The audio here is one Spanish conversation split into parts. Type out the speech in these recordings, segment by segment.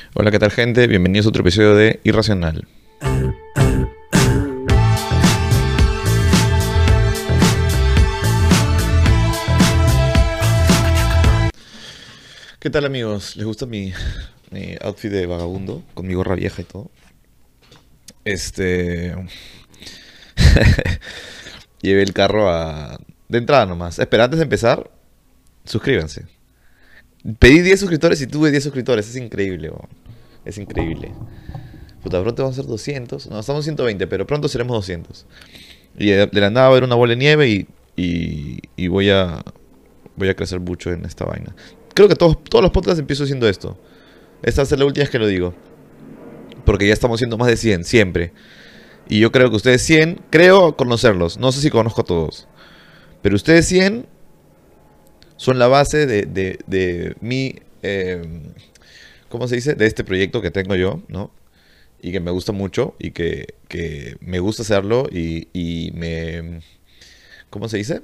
Hola, ¿qué tal, gente? Bienvenidos a otro episodio de Irracional. ¿Qué tal, amigos? ¿Les gusta mi outfit de vagabundo? Con mi gorra vieja y todo. Llevé el carro de entrada nomás. Espera, antes de empezar, suscríbanse. Pedí 10 suscriptores y tuve 10 suscriptores. Es increíble, weón. Es increíble. Puta, pronto vamos a ser 200. No, estamos en 120, pero pronto seremos 200. Y de la nada va a haber una bola de nieve y voy a crecer mucho en esta vaina. Creo que todos los podcasts empiezo haciendo esto. Esta va a ser la última vez que lo digo. Porque ya estamos siendo más de 100, siempre. Y yo creo que ustedes 100, creo conocerlos. No sé si conozco a todos. Pero ustedes 100 son la base de mi... ¿cómo se dice? De este proyecto que tengo yo, ¿no? Y que me gusta mucho y que me gusta hacerlo y me... ¿Cómo se dice?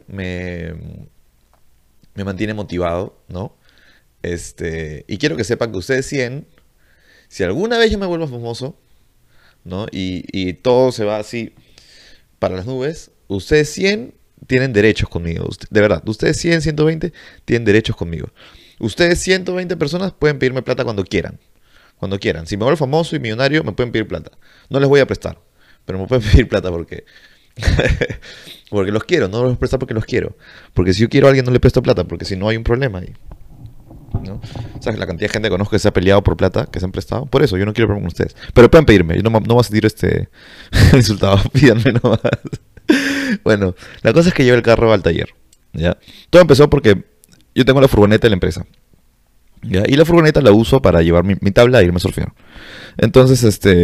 Me mantiene motivado, ¿no? Y quiero que sepan que ustedes 100, si alguna vez yo me vuelvo famoso, ¿no? Y todo se va así para las nubes, ustedes 100 tienen derechos conmigo. De verdad, ustedes 100, 120 tienen derechos conmigo. Ustedes 120 personas pueden pedirme plata cuando quieran. Cuando quieran. Si me vuelvo famoso y millonario, me pueden pedir plata. No les voy a prestar, pero me pueden pedir plata porque... porque los quiero, no los voy a prestar porque los quiero. Porque si yo quiero a alguien no le presto plata, porque si no hay un problema ahí, ¿no? ¿Sabes la cantidad de gente que conozco que se ha peleado por plata, que se han prestado? Por eso, yo no quiero problemas con ustedes. Pero pueden pedirme, yo no voy a sentir insultado, pídanme nomás. Bueno, la cosa es que llevé el carro al taller, ¿ya? Todo empezó porque yo tengo la furgoneta de la empresa, ¿ya? Y la furgoneta la uso para llevar mi tabla e irme a surfear. Entonces,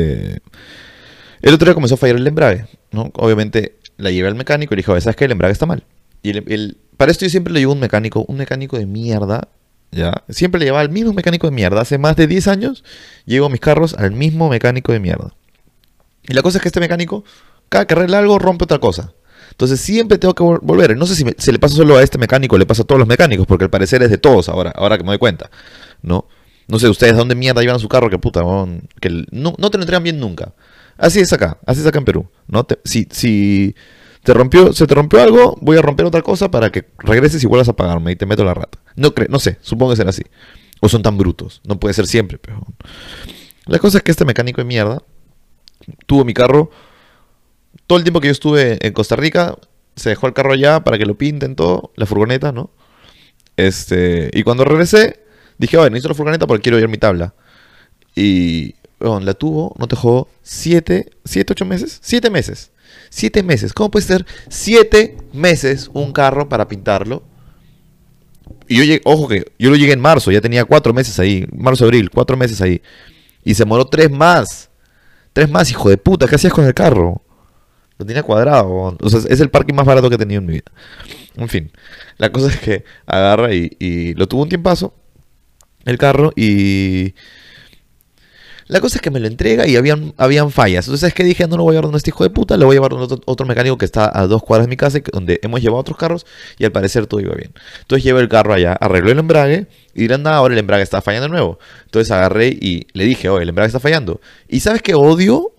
el otro día comenzó a fallar el embrague, ¿no? Obviamente la llevé al mecánico y le dije, ¿sabes qué? El embrague está mal. Y para esto yo siempre le llevo un mecánico de mierda, ¿ya? Siempre le llevaba al mismo mecánico de mierda. Hace más de 10 años llevo mis carros al mismo mecánico de mierda. Y la cosa es que este mecánico, cada que arregla algo, rompe otra cosa. Entonces siempre tengo que volver. No sé si se le pasa solo a este mecánico o le pasa a todos los mecánicos, porque al parecer es de todos ahora que me doy cuenta, ¿no? No sé ustedes a dónde mierda llevan su carro, que puta, que no te lo entregan bien nunca. Así es acá en Perú, ¿no? Si se te rompió algo, voy a romper otra cosa para que regreses y vuelvas a pagarme y te meto la rata. No sé, supongo que será así. O son tan brutos, no puede ser siempre, pero... La cosa es que este mecánico de mierda tuvo mi carro todo el tiempo que yo estuve en Costa Rica. Se dejó el carro allá para que lo pinten todo, la furgoneta, ¿no? Y cuando regresé, dije, oye, necesito la furgoneta porque quiero ir mi tabla. Y bueno, la tuvo, no te jodo, 8 meses. 7 meses. 7 meses. ¿Cómo puede ser 7 meses un carro para pintarlo? Y yo llegué, ojo que yo lo llegué en marzo, ya tenía 4 meses ahí. Marzo, abril, 4 meses ahí. Y se demoró 3 más. 3 más, hijo de puta, ¿qué hacías con el carro? Lo tenía cuadrado. O sea, es el parking más barato que he tenido en mi vida. En fin, la cosa es que agarra y lo tuvo un tiempazo, el carro, y... La cosa es que me lo entrega y habían fallas. Entonces es que dije, no lo voy a llevar donde este hijo de puta, lo voy a llevar donde otro mecánico que está a 2 cuadras de mi casa, donde hemos llevado otros carros y al parecer todo iba bien. Entonces llevé el carro allá, arregló el embrague y dirán, nada, ahora el embrague está fallando de nuevo. Entonces agarré y le dije, oye, el embrague está fallando. ¿Y sabes qué odio?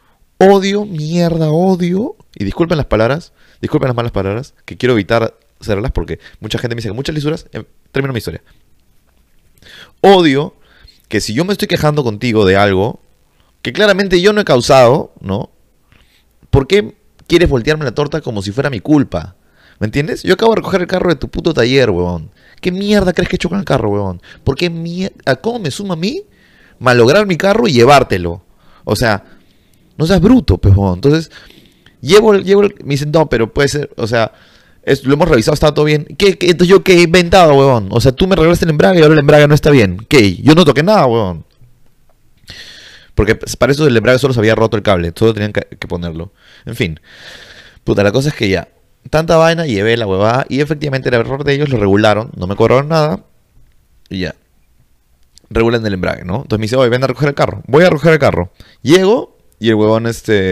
Odio. Y disculpen las malas palabras, que quiero evitar hacerlas porque mucha gente me dice que muchas lisuras. Termino mi historia. Odio que si yo me estoy quejando contigo de algo que claramente yo no he causado, ¿no? ¿Por qué quieres voltearme la torta como si fuera mi culpa? ¿Me entiendes? Yo acabo de recoger el carro de tu puto taller, huevón. ¿Qué mierda crees que he hecho con el carro, huevón? ¿Por qué ¿Cómo me suma a mí malograr mi carro y llevártelo? O sea, no seas bruto, pues, huevón. Entonces, me dicen, no, pero puede ser, o sea... lo hemos revisado, está todo bien. Entonces yo qué he inventado, huevón. O sea, tú me regalaste el embrague y ahora el embrague no está bien. ¿Qué? Yo no toqué nada, huevón. Porque para eso el embrague solo se había roto el cable. Solo tenían que ponerlo. En fin. Puta, la cosa es que ya. Tanta vaina, llevé la huevada. Y efectivamente el error de ellos lo regularon. No me cobraron nada. Y ya. Regulan el embrague, ¿no? Entonces me dice, oye, ven a recoger el carro. Voy a recoger el carro. Llego y el huevón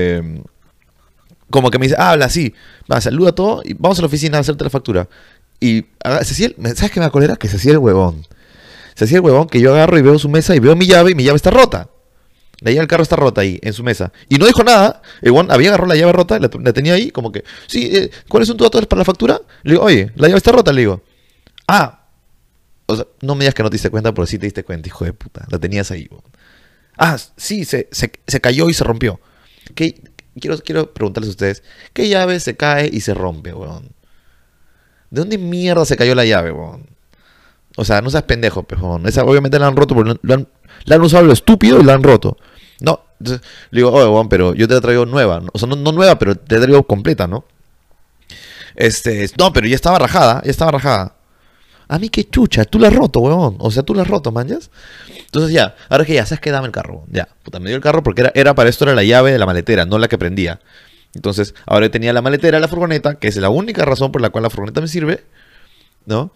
como que me dice, habla así, va, saluda todo y vamos a la oficina a hacerte la factura. Y Ceciel, ¿sabes qué me acolera? Que Ceciel el huevón. Se hacía el huevón que yo agarro y veo su mesa y veo mi llave y mi llave está rota. La llave del carro está rota ahí, en su mesa. Y no dijo nada. El huevón había agarrado la llave rota, la tenía ahí, como que, sí, ¿cuáles son tus datos para la factura? Le digo, oye, la llave está rota, le digo. Ah, o sea, no me digas que no te diste cuenta, pero sí te diste cuenta, hijo de puta. La tenías ahí, huevón. Ah, sí, se cayó y se rompió. ¿Qué? Quiero preguntarles a ustedes, ¿qué llave se cae y se rompe, weón? ¿De dónde mierda se cayó la llave, weón? O sea, no seas pendejo, pejón. Esa obviamente la han roto porque la han usado lo estúpido y la han roto. No, entonces le digo, oye, weón, pero yo te la traigo nueva. O sea, no nueva, pero te la traigo completa, ¿no? No, pero ya estaba rajada, ya estaba rajada. A mí qué chucha, tú la has roto, weón. O sea, tú la has roto, manjas. Entonces ya, ahora que ya, ¿sabes qué? Dame el carro. Ya, puta, me dio el carro porque era para esto era la llave de la maletera, no la que prendía. Entonces, ahora tenía la maletera, la furgoneta, que es la única razón por la cual la furgoneta me sirve, ¿no?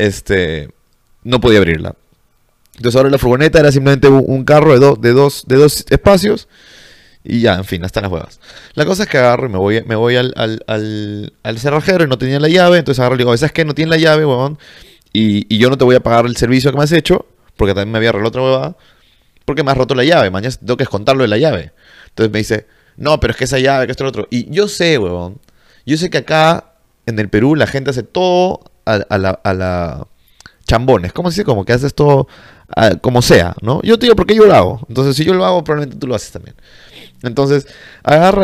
No podía abrirla. Entonces ahora la furgoneta era simplemente un carro de dos espacios y ya, en fin, hasta las huevas. La cosa es que agarro y me voy al cerrajero y no tenía la llave, entonces agarro y digo, ¿sabes qué? No tiene la llave, huevón, y yo no te voy a pagar el servicio que me has hecho, porque también me había arreglado otra huevada, porque me has roto la llave, mañana tengo que descontarlo de la llave. Entonces me dice, no, pero es que esa llave, que esto y lo otro. Y yo sé, huevón, yo sé que acá en el Perú la gente hace todo a la chambones, ¿cómo se dice? Como que haces todo como sea, ¿no? Yo te digo porque yo lo hago. Entonces, si yo lo hago, probablemente tú lo haces también. Entonces, agarra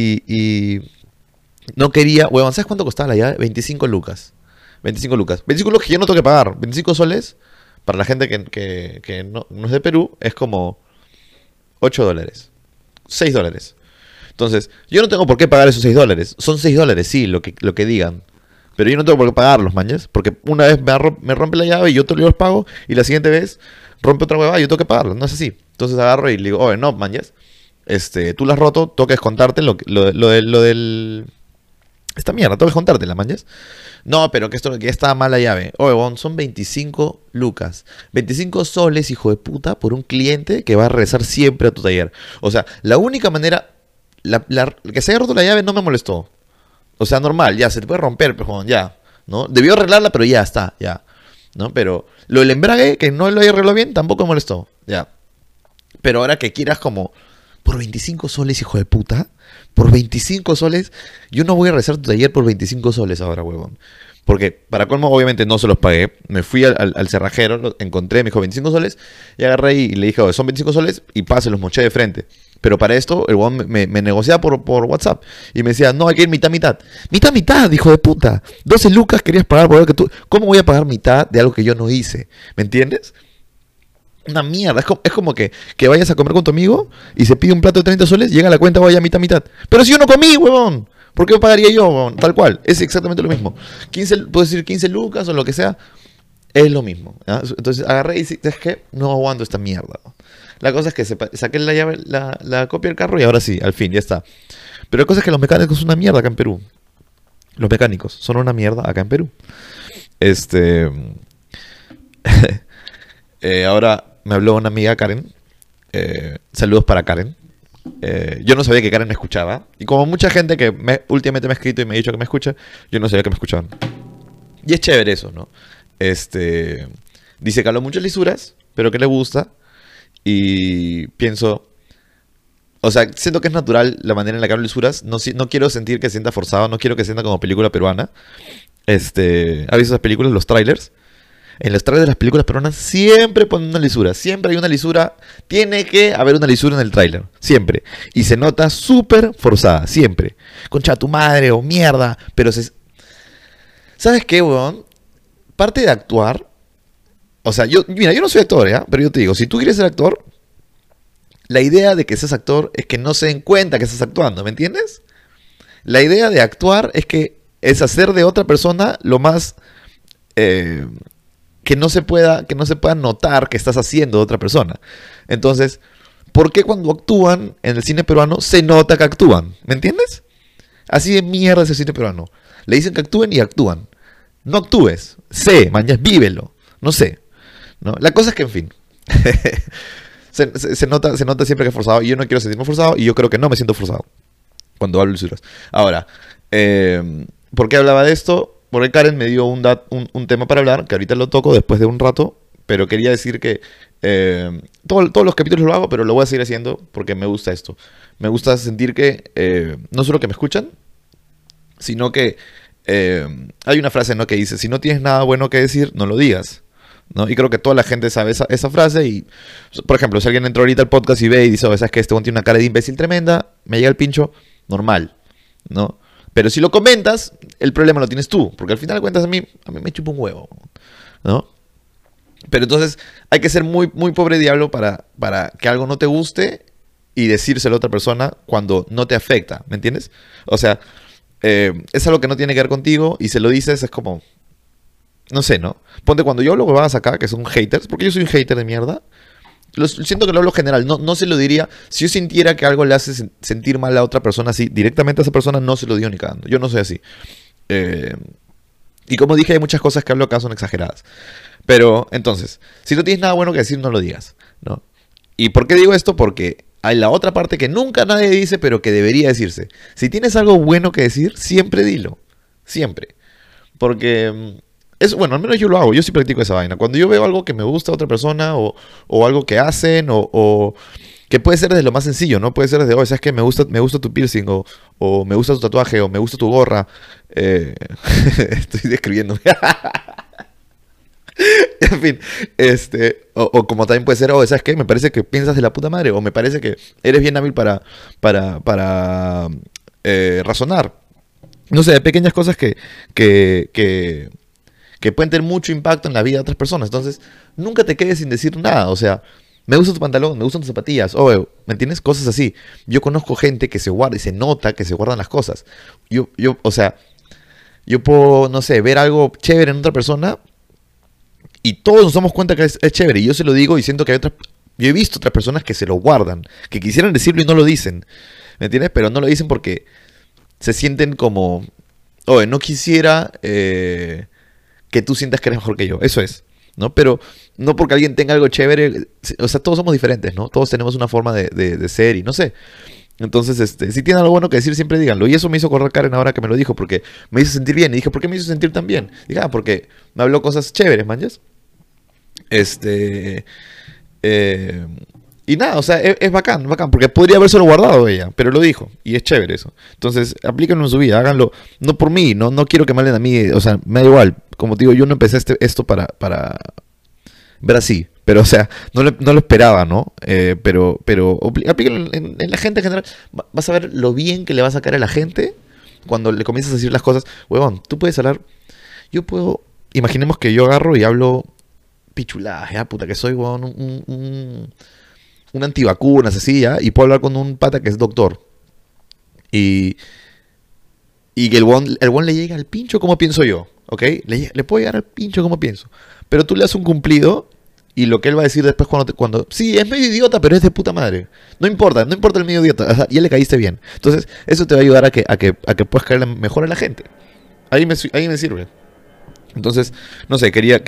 y no quería, huevón, ¿sabes cuánto costaba la llave? 25 lucas. 25 lucas. 25 lucas que yo no tengo que pagar. 25 soles, para la gente que no es de Perú, es como 8 dólares. 6 dólares. Entonces, yo no tengo por qué pagar esos 6 dólares. Son 6 dólares, sí, lo que digan. Pero yo no tengo por qué pagarlos, mañas. Porque una vez me rompe la llave y yo te los pago. Y la siguiente vez rompe otra huevada y yo tengo que pagarlos. No es así. Entonces agarro y le digo, oye, no, mañas. Tú la has roto, tengo que descontarte lo del... Esta mierda, tengo que descontarte, la mañas. No, pero que esto que está mala llave. Oye, bon, son 25 lucas. 25 soles, hijo de puta, por un cliente que va a regresar siempre a tu taller. O sea, la única manera... que se haya roto la llave no me molestó. O sea, normal, ya, se te puede romper, pero ya, ¿no? Debió arreglarla, pero ya está, ya, ¿no? Pero lo del embrague, que no lo haya arreglado bien, tampoco me molestó, ya. Pero ahora que quieras como, por 25 soles, hijo de puta, por 25 soles, yo no voy a regresar a tu taller por 25 soles ahora, huevón. Porque, para colmo, obviamente no se los pagué. Me fui al cerrajero, lo encontré, me dijo 25 soles, y agarré y le dije, oye, son 25 soles, y pase, los moché de frente. Pero para esto, el huevón me negociaba por WhatsApp. Y me decía, no, hay que ir mitad, mitad. Mitad, mitad, hijo de puta. 12 lucas querías pagar por algo que tú... ¿Cómo voy a pagar mitad de algo que yo no hice? ¿Me entiendes? Una mierda. Es como que vayas a comer con tu amigo y se pide un plato de 30 soles, llega a la cuenta, vaya mitad, mitad. Pero si yo no comí, huevón. ¿Por qué pagaría yo, huevón? Tal cual. Es exactamente lo mismo. 15, puedes decir 15 lucas o lo que sea. Es lo mismo. ¿Ya? Entonces agarré y dije, es que no aguanto esta mierda. La cosa es que saqué la llave, la copia del carro y ahora sí, al fin, ya está. Pero la cosa es que los mecánicos son una mierda acá en Perú. Los mecánicos son una mierda acá en Perú. Ahora me habló una amiga, Karen. Saludos para Karen. Yo no sabía que Karen me escuchaba. Y como mucha gente que últimamente me ha escrito y me ha dicho que me escucha, yo no sabía que me escuchaban. Y es chévere eso, ¿no? Dice que habló muchas lisuras, pero que le gusta. Y pienso, o sea, siento que es natural la manera en la que hablo lisuras. No quiero sentir que sienta forzado, no quiero que sienta como película peruana. ¿Has visto esas películas, los trailers? En los trailers de las películas peruanas siempre ponen una lisura. Siempre hay una lisura. Tiene que haber una lisura en el trailer. Siempre. Y se nota súper forzada. Siempre. Concha tu madre o mierda. Pero ¿sabes qué, weón? Parte de actuar. O sea, mira, yo no soy actor, ¿ya? Pero yo te digo, si tú quieres ser actor, la idea de que seas actor es que no se den cuenta que estás actuando, ¿me entiendes? La idea de actuar es hacer de otra persona lo más que no se pueda notar que estás haciendo de otra persona. Entonces, ¿por qué cuando actúan en el cine peruano se nota que actúan? ¿Me entiendes? Así de mierda es el cine peruano. Le dicen que actúen y actúan. No actúes. Mañas, vívelo. No sé. ¿No? La cosa es que, en fin, se nota siempre que es forzado. Y yo no quiero sentirme forzado. Y yo creo que no me siento forzado cuando hablo lisuras. Ahora, ¿por qué hablaba de esto? Porque Karen me dio un tema para hablar, que ahorita lo toco después de un rato, pero quería decir que todos los capítulos lo hago, pero lo voy a seguir haciendo porque me gusta esto. Me gusta sentir que no solo que me escuchan, sino que hay una frase, ¿no?, que dice, si no tienes nada bueno que decir, no lo digas, ¿no? Y creo que toda la gente sabe esa frase. Y, por ejemplo, si alguien entró ahorita al podcast y ve y dice, ¿sabes que este tiene una cara de imbécil tremenda? Me llega el pincho, normal, ¿no? Pero si lo comentas, el problema lo tienes tú, porque al final de cuentas a mí me chupa un huevo, ¿no? Pero entonces hay que ser muy, muy pobre diablo para que algo no te guste y decírselo a otra persona cuando no te afecta, ¿me entiendes? O sea, es algo que no tiene que ver contigo y se lo dices, es como, no sé, ¿no? Ponte, cuando yo hablo huevadas acá, que son haters, porque yo soy un hater de mierda, siento que lo hablo general, no se lo diría. Si yo sintiera que algo le hace sentir mal a otra persona así, directamente a esa persona no se lo digo ni cagando. Yo no soy así. Y como dije, hay muchas cosas que hablo acá son exageradas. Pero, entonces, si no tienes nada bueno que decir, no lo digas, ¿no? ¿Y por qué digo esto? Porque hay la otra parte que nunca nadie dice, pero que debería decirse. Si tienes algo bueno que decir, siempre dilo. Siempre. Porque bueno, al menos yo lo hago, yo sí practico esa vaina. Cuando yo veo algo que me gusta a otra persona o algo que hacen o que puede ser desde lo más sencillo, ¿no? Puede ser desde, ¿sabes qué? Me gusta tu piercing o me gusta tu tatuaje o me gusta tu gorra. Estoy describiendo. En fin, o como también puede ser, ¿sabes qué? Me parece que piensas de la puta madre, o me parece que eres bien hábil para razonar. No sé, pequeñas cosas que pueden tener mucho impacto en la vida de otras personas. Entonces, nunca te quedes sin decir nada. O sea, me gusta tu pantalón, me gustan tus zapatillas, ¿me entiendes? Cosas así. Yo conozco gente que se guarda y se nota que se guardan las cosas. O sea, yo puedo, no sé, ver algo chévere en otra persona y todos nos damos cuenta que es chévere. Y yo se lo digo y siento que yo he visto otras personas que se lo guardan, que quisieran decirlo y no lo dicen, ¿me entiendes? Pero no lo dicen porque se sienten como, no quisiera que tú sientas que eres mejor que yo. Eso es, ¿no? Pero no porque alguien tenga algo chévere. O sea, todos somos diferentes, ¿no? Todos tenemos una forma de ser y no sé. Entonces, si tienen algo bueno que decir, siempre díganlo. Y eso me hizo correr Karen ahora que me lo dijo, porque me hizo sentir bien. Y dije, ¿por qué me hizo sentir tan bien? Dije, porque me habló cosas chéveres, manches. Y nada, o sea, es bacán, porque podría habérselo guardado ella, pero lo dijo, y es chévere eso. Entonces, aplíquenlo en su vida, háganlo, no por mí, no quiero que me hablen a mí, o sea, me da igual. Como te digo, yo no empecé esto para ver así, pero o sea, no lo esperaba, ¿no? Pero aplíquenlo en la gente en general. Vas a ver lo bien que le va a sacar a la gente cuando le comienzas a decir las cosas. Huevón, tú puedes hablar, imaginemos que yo agarro y hablo pichuladas, puta, que soy, huevón, un antivacunas, así, ¿ya? Y puedo hablar con un pata que es doctor. Y que el huevón le llega al pincho como pienso yo, ¿ok? Le puedo llegar al pincho como pienso. Pero tú le das un cumplido y lo que él va a decir después cuando sí, es medio idiota, pero es de puta madre. No importa el medio idiota, o sea, ya le caíste bien. Entonces, eso te va a ayudar a que puedas caerle mejor a la gente. Ahí me sirve. Entonces, no sé, quería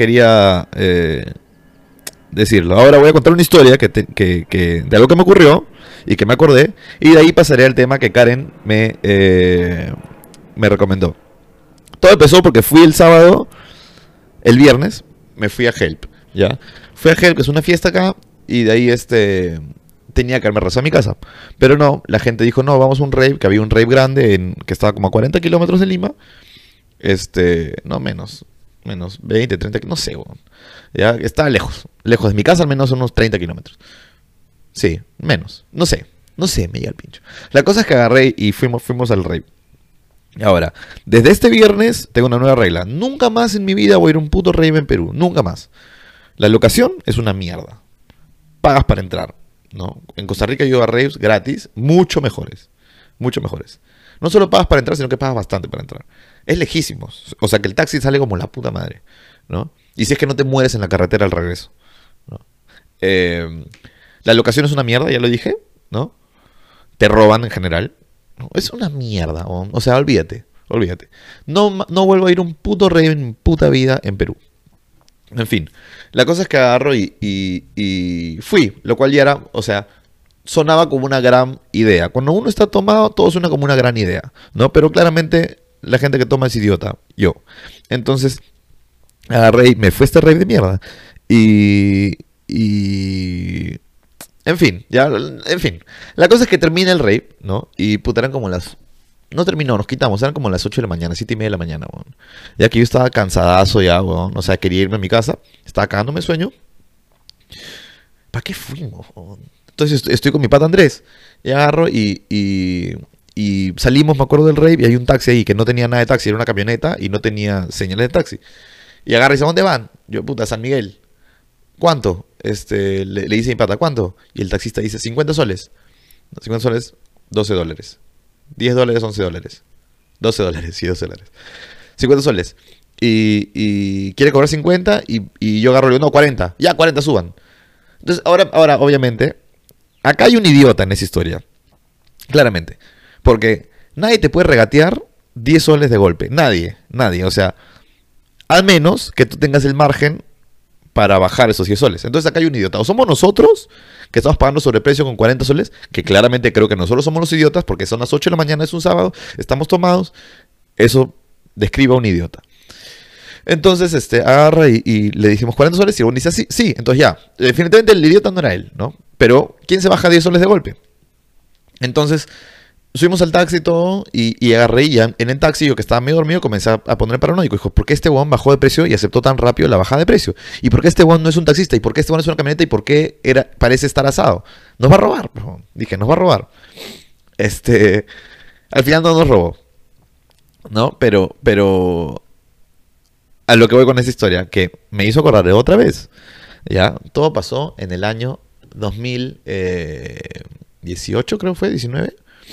decirlo. Ahora voy a contar una historia de algo que me ocurrió y que me acordé, y de ahí pasaré al tema que Karen me recomendó. Todo empezó porque fui el viernes, me fui a Help, ¿ya? Fui a Help, que es una fiesta acá, y de ahí tenía que haberme regresado a mi casa. Pero no, la gente dijo, no, vamos a un rave, que había un rave grande que estaba como a 40 kilómetros de Lima. No, menos 20, 30, no sé, bueno. Ya estaba lejos de mi casa, al menos unos 30 kilómetros. Sí, menos, no sé, me llega el pincho. La cosa es que agarré y fuimos al rave. Ahora, desde este viernes tengo una nueva regla. Nunca más en mi vida voy a ir a un puto rave en Perú, nunca más. La locación es una mierda. Pagas para entrar, ¿no? En Costa Rica yo iba a raves gratis, mucho mejores. No solo pagas para entrar, sino que pagas bastante para entrar. Es lejísimo. O sea que el taxi sale como la puta madre, ¿no? Y si es que no te mueres en la carretera al regreso, ¿no? La locación es una mierda, ya lo dije, ¿no? Te roban en general, ¿no? Es una mierda, o sea, olvídate. No vuelvo a ir a un puto rave en mi puta vida en Perú. En fin, la cosa es que agarro y fui, lo cual ya era, o sea, sonaba como una gran idea. Cuando uno está tomado, todo suena como una gran idea, ¿no? Pero claramente la gente que toma es idiota, yo. Entonces, agarré y me fui a este rave de mierda. Y... y en fin. La cosa es que termina el rave, ¿no? Y puta, eran como las... No terminó, nos quitamos, eran como las 8 de la mañana, 7:30 de la mañana, weón. Ya que yo estaba cansadazo ya, weón. O sea, quería irme a mi casa. Estaba cagándome de sueño. ¿Para qué fuimos, weón? Entonces estoy con mi pata Andrés. Y agarro y salimos, me acuerdo del rave, y hay un taxi ahí que no tenía nada de taxi, era una camioneta y no tenía señales de taxi. Y agarra y dice, ¿a dónde van? Yo, puta, San Miguel. ¿Cuánto? Le dice a mi pata, ¿cuánto? Y el taxista dice, 50 soles. No, 50 soles, $12. 10 dólares, 11 dólares. 12 dólares, sí, 12 dólares. 50 soles. Y quiere cobrar 50 y yo agarro y digo, no, 40. Ya, 40 suban. Entonces, ahora, obviamente, acá hay un idiota en esa historia. Claramente. Porque nadie te puede regatear 10 soles de golpe. Nadie. O sea, al menos que tú tengas el margen para bajar esos 10 soles. Entonces acá hay un idiota. O somos nosotros, que estamos pagando sobreprecio con 40 soles, que claramente creo que nosotros somos los idiotas, porque son las 8 de la mañana, es un sábado, estamos tomados. Eso describe a un idiota. Entonces, agarra y le dijimos 40 soles y uno dice, sí, sí. Entonces ya, definitivamente el idiota no era él, ¿no? Pero, ¿quién se baja 10 soles de golpe? Entonces, subimos al taxi y todo, y agarré y ya en el taxi, yo que estaba medio dormido, comencé a poner paranoico. Dijo, ¿por qué este huevón bajó de precio y aceptó tan rápido la bajada de precio? ¿Y por qué este huevón no es un taxista? ¿Y por qué este huevón es una camioneta? ¿Y por qué parece estar asado? Nos va a robar, bro. Dije, nos va a robar. Al final no nos robó, ¿no? Pero a lo que voy con esta historia, que me hizo acordar de otra vez, ¿ya? Todo pasó en el año 2018, creo fue, 19.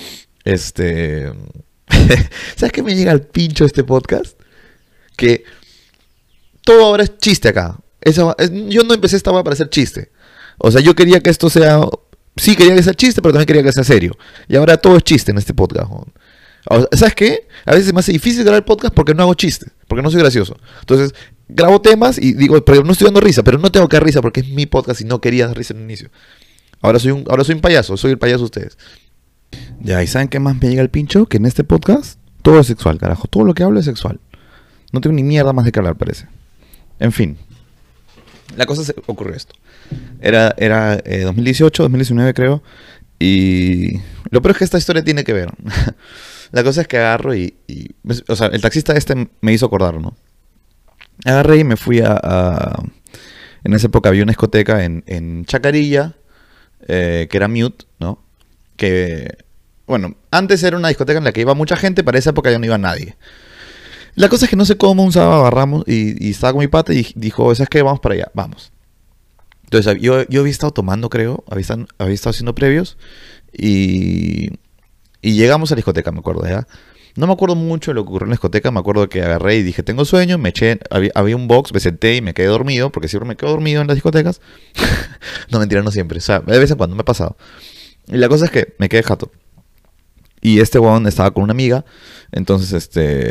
¿Sabes qué me llega al pincho este podcast? Que todo ahora es chiste acá. Yo no empecé esta para hacer chiste. O sea, yo quería que esto sea... Sí, quería que sea chiste, pero también quería que sea serio. Y ahora todo es chiste en este podcast. ¿Sabes qué? A veces me hace difícil grabar el podcast porque no hago chistes, porque no soy gracioso. Entonces, grabo temas y digo, pero no estoy dando risa, pero no tengo que dar risa porque es mi podcast y no quería dar risa en el inicio. Ahora soy un payaso, soy el payaso de ustedes. Ya, ¿y saben qué más me llega el pincho? Que en este podcast todo es sexual, carajo. Todo lo que hablo es sexual. No tengo ni mierda más de que hablar, parece. En fin. La cosa ocurrió esto. Era 2018, 2019 creo. Y lo peor es que esta historia tiene que ver. La cosa es que agarro o sea, el taxista me hizo acordar, ¿no? Agarré y me fui en esa época había una discoteca en Chacarilla, que era Mute, ¿no? Que, bueno, antes era una discoteca en la que iba mucha gente, para esa época ya no iba nadie. La cosa es que no sé cómo un sábado agarramos y estaba con mi pata y dijo, ¿sabes qué? Vamos para allá, vamos. Entonces yo había estado tomando, creo, había estado haciendo previos y llegamos a la discoteca, me acuerdo, ¿ya? No me acuerdo mucho de lo que ocurrió en la discoteca, me acuerdo que agarré y dije, tengo sueño, me eché, había un box, me senté y me quedé dormido, porque siempre me quedo dormido en las discotecas. No, mentira, no siempre, o sea, de vez en cuando me ha pasado. Y la cosa es que me quedé jato. Y este huevón estaba con una amiga, entonces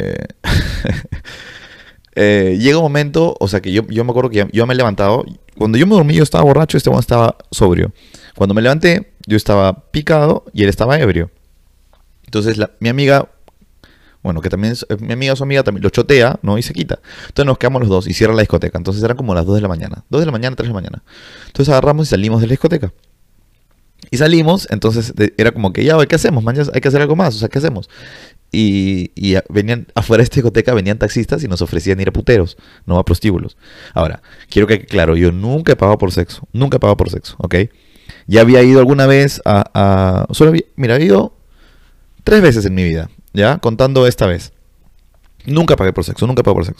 llega un momento, o sea que yo me acuerdo que yo me he levantado. Cuando yo me dormí, yo estaba borracho, este huevón estaba sobrio. Cuando me levanté, yo estaba picado y él estaba ebrio. Entonces mi amiga, bueno, que también es mi amiga, su amiga también lo chotea, ¿no? Y se quita. Entonces nos quedamos los dos y cierra la discoteca. Entonces eran como las 2 de la mañana. 2 de la mañana, 3 de la mañana. Entonces agarramos y salimos de la discoteca. Y salimos, entonces era como que ya, ¿qué hacemos? Mañana hay que hacer algo más, o sea, ¿qué hacemos? Y venían afuera de esta discoteca, venían taxistas y nos ofrecían ir a puteros, no a prostíbulos. Ahora, quiero que claro, yo nunca he pagado por sexo, ¿ok? Ya había ido alguna vez mira, he ido 3 veces en mi vida, ¿ya? Contando esta vez. Nunca pagué por sexo.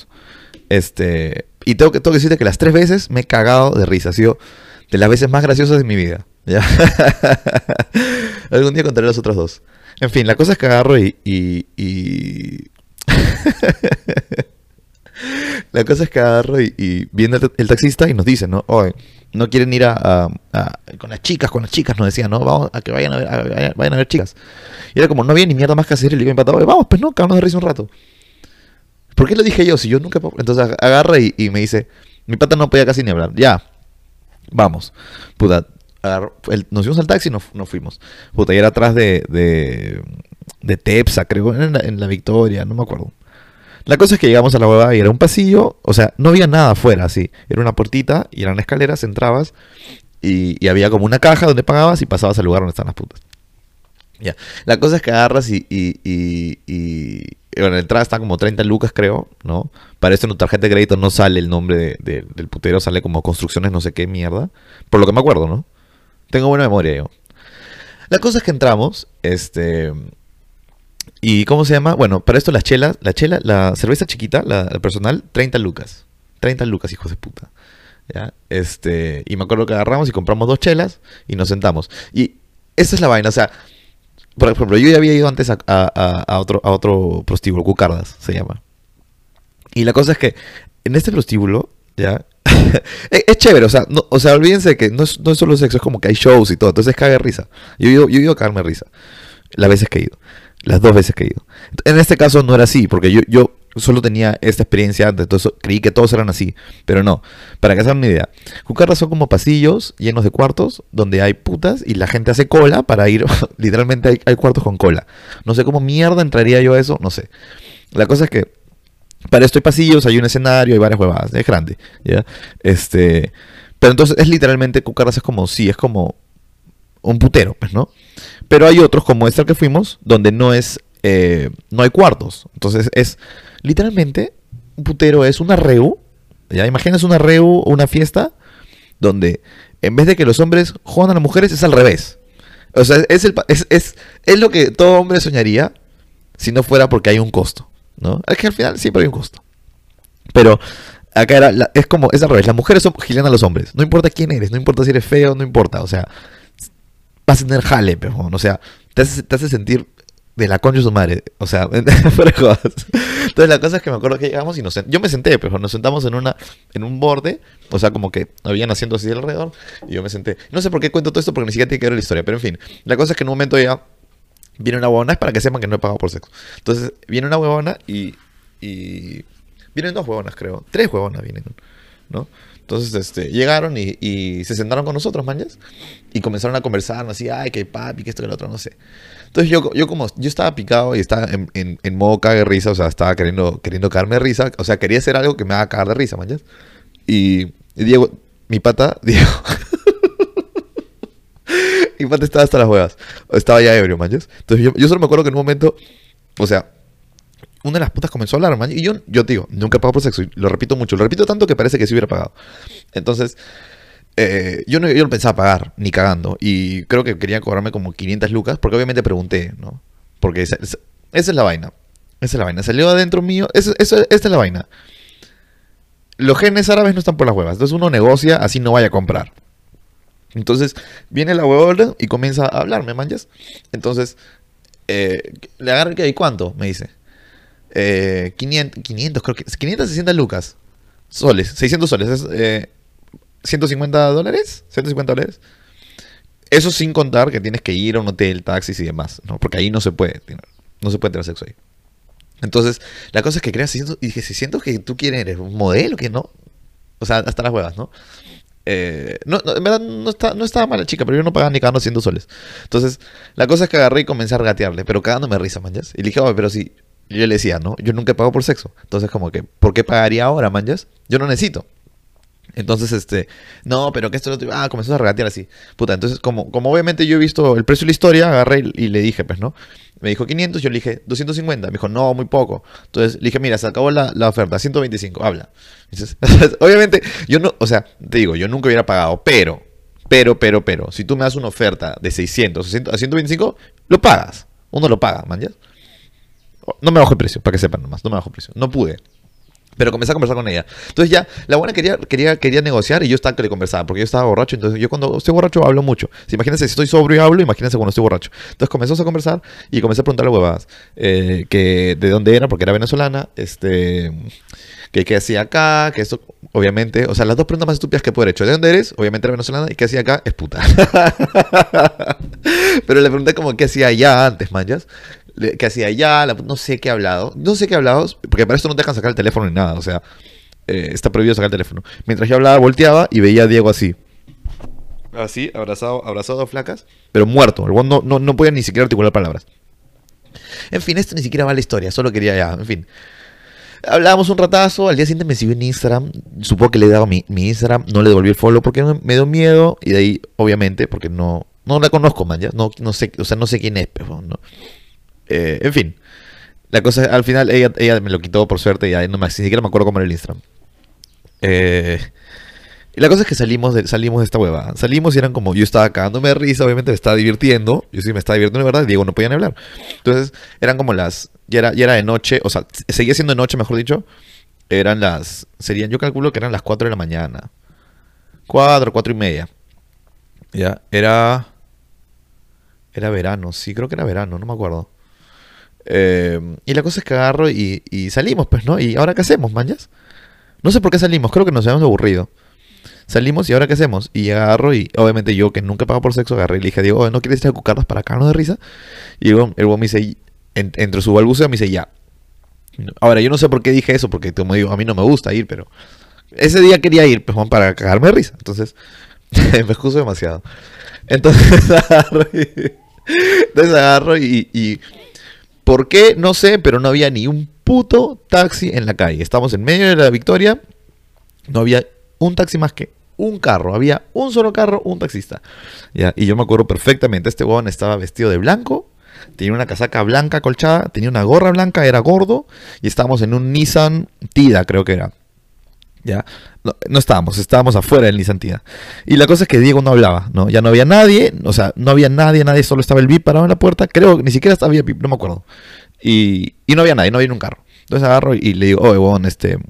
Y tengo que decirte que las 3 veces me he cagado de risa, ha sido de las veces más graciosas de mi vida. ¿Ya? Algún día contaré las otras 2. En fin, la cosa es que agarro la cosa es que agarro y viene el taxista y nos dice, ¿no? Oye, no quieren ir con las chicas nos decían, ¿no? Vamos a que vayan a ver chicas. Y era como, no había ni mierda más que hacer. Y le digo a mi pata, oye, vamos, pues no, cabrón de risa un rato. ¿Por qué lo dije yo? Si yo nunca... Entonces agarra y me dice, mi pata no podía casi ni hablar. Ya, vamos. Puta, nos fuimos al taxi y nos fuimos. Puta, y era atrás de Tepsa, creo, en la Victoria, no me acuerdo. La cosa es que llegamos a la huevada y era un pasillo, o sea, no había nada afuera, así. Era una puertita y eran escaleras, entrabas y había como una caja donde pagabas y pasabas al lugar donde están las putas. Ya. La cosa es que agarras bueno, la entrada está como 30 lucas, creo, ¿no? Para esto en tu tarjeta de crédito no sale el nombre del putero, sale como construcciones no sé qué mierda. Por lo que me acuerdo, ¿no? Tengo buena memoria yo. La cosa es que entramos, ¿y cómo se llama? Bueno, para esto las chelas, la cerveza chiquita, la personal, 30 lucas. 30 lucas, hijos de puta. ¿Ya? Y me acuerdo que agarramos y compramos 2 chelas y nos sentamos. Y esa es la vaina, o sea, por ejemplo, yo ya había ido antes a otro prostíbulo, Cucardas se llama. Y la cosa es que en este prostíbulo, ya, es chévere, o sea, olvídense que no es solo sexo, es como que hay shows y todo, entonces caga de risa. Yo he ido a cagarme de risa, las veces que he ido, las 2 veces que he ido. En este caso no era así, porque yo solo tenía esta experiencia antes, entonces creí que todos eran así, pero no. Para que se hagan una idea, Cucarras son como pasillos llenos de cuartos donde hay putas y la gente hace cola para ir, literalmente hay cuartos con cola. No sé cómo mierda entraría yo a eso, no sé. La cosa es que para esto hay pasillos, hay un escenario, hay varias huevadas, es grande, ¿ya? Pero entonces es literalmente, Cucarras es como, sí, es como un putero, pues, ¿no? Pero hay otros, como este al que fuimos, donde no hay cuartos. Entonces es, literalmente, un putero es una reu, ¿ya? Imaginas una reu o una fiesta donde en vez de que los hombres jodan a las mujeres, es al revés. O sea, es lo que todo hombre soñaría si no fuera porque hay un costo, ¿no? Es que al final siempre hay un costo. Pero acá es al revés. Las mujeres son gilean a los hombres. No importa quién eres, no importa si eres feo, no importa. O sea, vas a tener jale, pero, o sea, te hace sentir de la concha de su madre. O sea, fuera de jodas. Entonces la cosa es que me acuerdo que llegamos y yo me senté, pero nos sentamos en un borde. O sea, como que habían asientos así alrededor. Y yo me senté. No sé por qué cuento todo esto porque ni siquiera tiene que ver la historia. Pero en fin, la cosa es que en un momento ya viene una huevona. Es para que sepan que no he pagado por sexo. Entonces viene una huevona y vienen 2 huevonas, creo. 3 huevonas vienen, ¿no? Entonces, llegaron y se sentaron con nosotros, mañas. Y comenzaron a conversar, así, ay, que papi, que esto, que lo otro, no sé. Entonces yo estaba picado y estaba en modo cague de risa, o sea, estaba queriendo cagarme de risa. O sea, quería hacer algo que me haga cagar de risa, mañas. Y Diego, mi pata, Diego, mi pata estaba hasta las huevas. Estaba ya ebrio, mañas. Entonces yo solo me acuerdo que en un momento, o sea, una de las putas comenzó a hablar, man. Y yo digo, nunca he pagado por sexo. Y lo repito mucho. Lo repito tanto que parece que sí hubiera pagado. Entonces, yo no pensaba pagar, ni cagando. Y creo que querían cobrarme como 500 lucas. Porque obviamente pregunté, ¿no? Porque esa es la vaina. Esa es la vaina. Salió adentro mío. Esta es la vaina. Los genes árabes no están por las huevas. Entonces uno negocia, así no vaya a comprar. Entonces, viene la huevona y comienza a hablar, ¿me manchas? Entonces, le agarra que hay cuánto, me dice. 500, creo que 560 lucas soles, 600 soles, es $150, $150. Eso sin contar que tienes que ir a un hotel, taxis y demás, ¿no? Porque ahí no se puede tener sexo ahí. Entonces, la cosa es que creas 600 y dije, 600 que tú quieres, eres un modelo, que no. O sea, hasta las huevas, ¿no? No, en verdad no estaba mala chica, pero yo no pagaba ni cagando 100 soles. Entonces, la cosa es que agarré y comencé a regatearle, pero cagándome risa, manjas. Y le dije, pero si yo le decía, ¿no? Yo nunca he pagado por sexo. Entonces, como que, ¿por qué pagaría ahora, manjas? Yo no necesito. Entonces, no, pero que esto lo comenzó a regatear así. Puta, entonces, como obviamente yo he visto el precio de la historia, agarré y le dije, pues, ¿no? Me dijo 500, yo le dije 250. Me dijo, no, muy poco. Entonces, le dije, mira, se acabó la oferta, 125, habla. Entonces, obviamente, yo no, o sea, te digo, yo nunca hubiera pagado, pero, si tú me das una oferta de 600 a 125, lo pagas. Uno lo paga, man, ¿ya? No me bajo el precio, para que sepan nomás, no me bajo el precio. No pude. Pero comencé a conversar con ella. Entonces ya, la buena quería negociar y yo estaba que le conversaba, porque yo estaba borracho. Entonces yo cuando estoy borracho hablo mucho. Si imagínense, si estoy sobrio y hablo, imagínense cuando estoy borracho. Entonces comenzamos a conversar y comencé a preguntarle huevadas. Que de dónde era, porque era venezolana. Que qué hacía acá, que esto, obviamente. O sea, las dos preguntas más estúpidas que puedo haber hecho. ¿De dónde eres? Obviamente era venezolana. ¿Y qué hacía acá? Es puta. Pero le pregunté como qué hacía allá antes, manjas. Que hacía allá, no sé qué he hablado. No sé qué he hablado, porque para esto no te dejan sacar el teléfono ni nada. O sea, está prohibido sacar el teléfono. Mientras yo hablaba, volteaba y veía a Diego así. Así, abrazado a flacas, pero muerto. El weón no podía ni siquiera articular palabras. En fin, esto ni siquiera va a la historia, solo quería ya, en fin. Hablábamos un ratazo, al día siguiente me siguió en Instagram, supongo que le he dado mi Instagram, no le devolví el follow porque me dio miedo, y de ahí, obviamente, porque no la conozco, man, ya, no sé, o sea, no sé quién es, pero, ¿no? En fin, la cosa, al final ella me lo quitó por suerte, y ya no, ni siquiera me acuerdo cómo era el Instagram. Eh, y la cosa es que salimos de esta hueva. Salimos y eran como, yo estaba cagándome de risa, obviamente me estaba divirtiendo. Yo sí me estaba divirtiendo de verdad, Diego no podía ni hablar. Entonces, eran como ya era de noche, o sea, seguía siendo de noche, mejor dicho. Yo calculo que eran las 4 de la mañana. 4 y media. Ya, era verano, sí, creo que era verano, no me acuerdo. Y la cosa es que agarro y salimos, pues, ¿no? ¿Y ahora qué hacemos, manjas? No sé por qué salimos, creo que nos habíamos aburrido. Salimos y ahora qué hacemos. Y agarro y obviamente yo que nunca pago por sexo, agarré y le dije, Diego, ¿no quieres ir a cucardas para cagarnos de risa? Y el huevón me dice, entre su balbuceo me dice, ya. Ahora, yo no sé por qué dije eso, porque como digo, a mí no me gusta ir, pero ese día quería ir, pues, para cagarme de risa. Entonces, me excuso demasiado. Entonces agarro y ¿por qué? No sé, pero no había ni un puto taxi en la calle. Estamos en medio de la Victoria, no había un taxi más que un carro. Había un solo carro, un taxista. Ya, y yo me acuerdo perfectamente, este huevón estaba vestido de blanco, tenía una casaca blanca colchada, tenía una gorra blanca, era gordo, y estábamos en un Nissan Tida, creo que era. Ya, no estábamos afuera del Nissan Tida. Y la cosa es que Diego no hablaba, ¿no? Ya no había nadie, o sea, no había nadie, solo estaba el VIP parado en la puerta, creo que ni siquiera estaba el VIP, no me acuerdo. Y no había nadie, no había ni un carro. Entonces agarro y le digo, oye, huevón,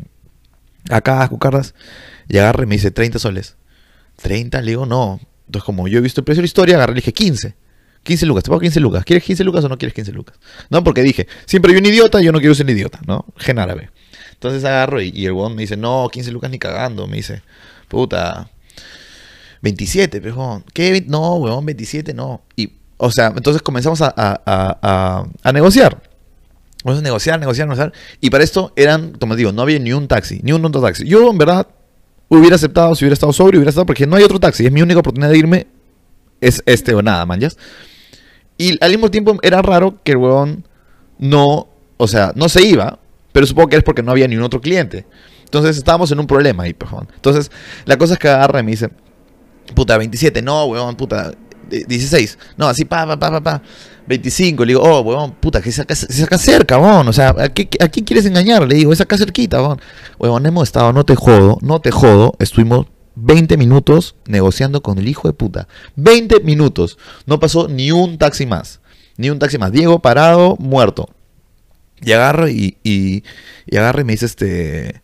acá, Cucardas. Y agarra y me dice 30 soles. 30, le digo, no. Entonces, como yo he visto el precio de la historia, agarré y le dije 15. 15 lucas, te pago 15 lucas. ¿Quieres 15 lucas o no quieres 15 lucas? No, porque dije, siempre hay un idiota, yo no quiero ser un idiota, ¿no? Gen árabe. Entonces agarro y el huevón me dice, no, 15 lucas ni cagando. Me dice, puta, 27, pero ¿qué? No, huevón, 27 no. Y, o sea, entonces comenzamos a negociar. Vamos a negociar. Y para esto como digo, no había ni un taxi, ni un otro taxi. Yo, en verdad, hubiera aceptado si hubiera estado sobrio, porque no hay otro taxi. Es mi única oportunidad de irme, es o nada, manjas. Y al mismo tiempo era raro que el huevón no, o sea, no se iba, pero supongo que es porque no había ni un otro cliente. Entonces estábamos en un problema ahí, pejón. Entonces, la cosa es que agarra y me dice, puta, 27, no, huevón, puta, 16, no, así, pa. 25, le digo, oh, huevón, puta, que se saca cerca, huevón, o sea, ¿a quién quieres engañar? Le digo, es acá cerquita, huevón. Huevón, hemos estado, no te jodo, estuvimos 20 minutos negociando con el hijo de puta. 20 minutos, no pasó ni un taxi más, Diego parado, muerto. Y agarro y me dice,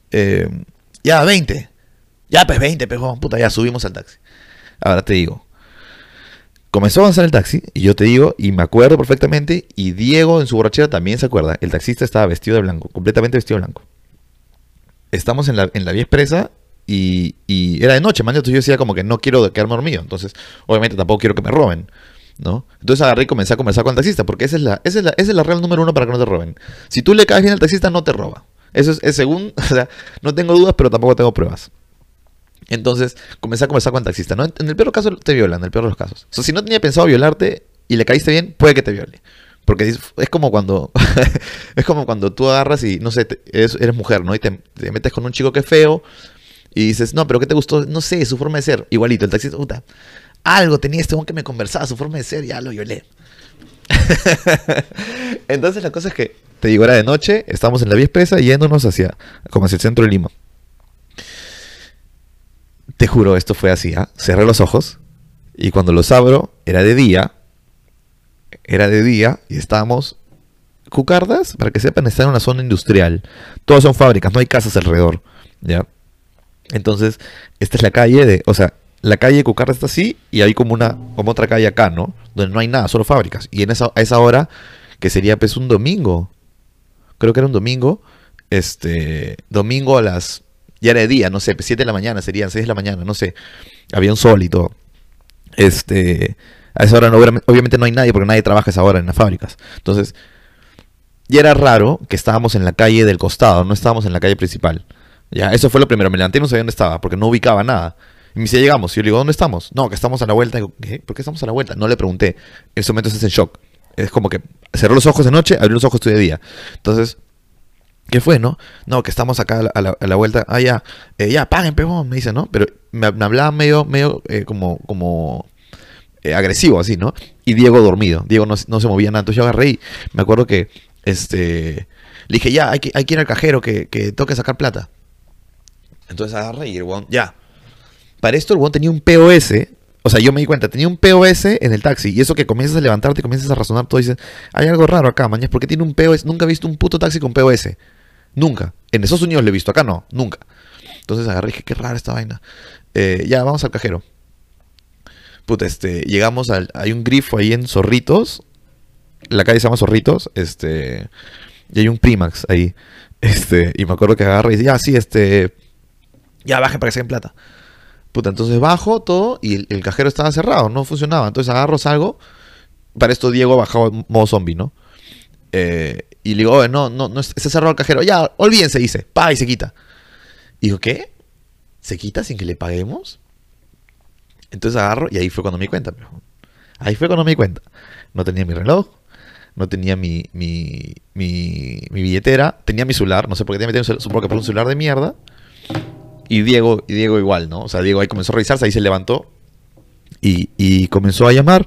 ya, 20, ya, pues 20, pues, huevón, puta, ya subimos al taxi. Ahora te digo, comenzó a avanzar el taxi, y yo te digo, y me acuerdo perfectamente, y Diego en su borrachera también se acuerda, el taxista estaba vestido de blanco, completamente vestido de blanco. Estamos en la vía expresa, y era de noche, man, entonces yo decía como que no quiero quedarme dormido, entonces obviamente tampoco quiero que me roben, ¿no? Entonces agarré y comencé a conversar con el taxista, porque esa es la regla número uno para que no te roben. Si tú le caes bien al taxista, no te roba. Eso es según, o sea, no tengo dudas, pero tampoco tengo pruebas. Entonces, comencé a conversar con el taxista, ¿no? En el peor caso te violan, en el peor de los casos. O sea, si no tenía pensado violarte y le caíste bien, puede que te viole. Porque es como cuando es como cuando tú agarras y, no sé, eres mujer, ¿no? Y te metes con un chico que es feo y dices, no, pero ¿qué te gustó? No sé, su forma de ser. Igualito, el taxista, puta, algo tenía este hombre que me conversaba, su forma de ser, ya lo violé. Entonces la cosa es que, te digo, era de noche, estábamos en la vía expresa yéndonos como hacia el centro de Lima. Te juro, esto fue así, ¿ah? Cerré los ojos y cuando los abro era de día y estábamos, Cucardas, para que sepan, está en una zona industrial. Todas son fábricas, no hay casas alrededor, ¿ya? Entonces, esta es la calle o sea, la calle de Cucardas está así y hay como otra calle acá, ¿no? Donde no hay nada, solo fábricas. Y a esa hora, que sería pues un domingo, creo que era un domingo, domingo ya era de día, no sé, 7 de la mañana, serían 6 de la mañana, no sé. Había un sol y todo. A esa hora obviamente no hay nadie porque nadie trabaja a esa hora en las fábricas. Entonces, ya era raro que estábamos en la calle del costado, no estábamos en la calle principal. Ya, eso fue lo primero, me levanté y no sabía dónde estaba porque no ubicaba nada. Y me dice, llegamos. Y yo le digo, ¿dónde estamos? No, que estamos a la vuelta. Y digo, ¿qué? ¿Por qué estamos a la vuelta? No le pregunté. En ese momento estás en shock. Es como que cerré los ojos de noche, abrí los ojos, estoy de día. Entonces, ¿Qué fue, no? No, que estamos acá a la vuelta. Ah, ya, ya, paguen, pejón, me dice, ¿no? Pero me hablaba medio como agresivo, así, ¿no? Y Diego dormido. Diego no se movía nada. Entonces yo agarré y me acuerdo que, le dije, ya, hay que ir al cajero que tengo que sacar plata. Entonces agarré y el weón, ya. Para esto el weón tenía un POS. O sea, yo me di cuenta, tenía un POS en el taxi. Y eso que comienzas a levantarte, comienzas a razonar todo y dices, hay algo raro acá, mañana. ¿Por qué tiene un POS? Nunca he visto un puto taxi con POS. Nunca. En Estados Unidos lo he visto, acá no, nunca. Entonces agarré y dije, qué rara esta vaina. Ya, vamos al cajero. Puta, llegamos hay un grifo ahí en Zorritos. La calle se llama Zorritos. Y hay un Primax ahí. Y me acuerdo que agarré y dice, ya, sí, ya bajen para que saquen plata. Puta, entonces bajo todo y el cajero estaba cerrado, no funcionaba. Entonces agarro, salgo. Para esto Diego bajaba en modo zombie, ¿no? Y le digo, oye, no, está cerrado el cajero. Ya, olvídense, dice. Pa, y se quita. Y digo, ¿qué? ¿Se quita sin que le paguemos? Entonces agarro y ahí fue cuando me di cuenta. Ahí fue cuando me di cuenta. No tenía mi reloj, no tenía mi billetera, tenía mi celular, no sé por qué tenía mi celular, supongo que por un celular de mierda. Y Diego igual, ¿no? O sea, Diego ahí comenzó a revisarse, ahí se levantó y comenzó a llamar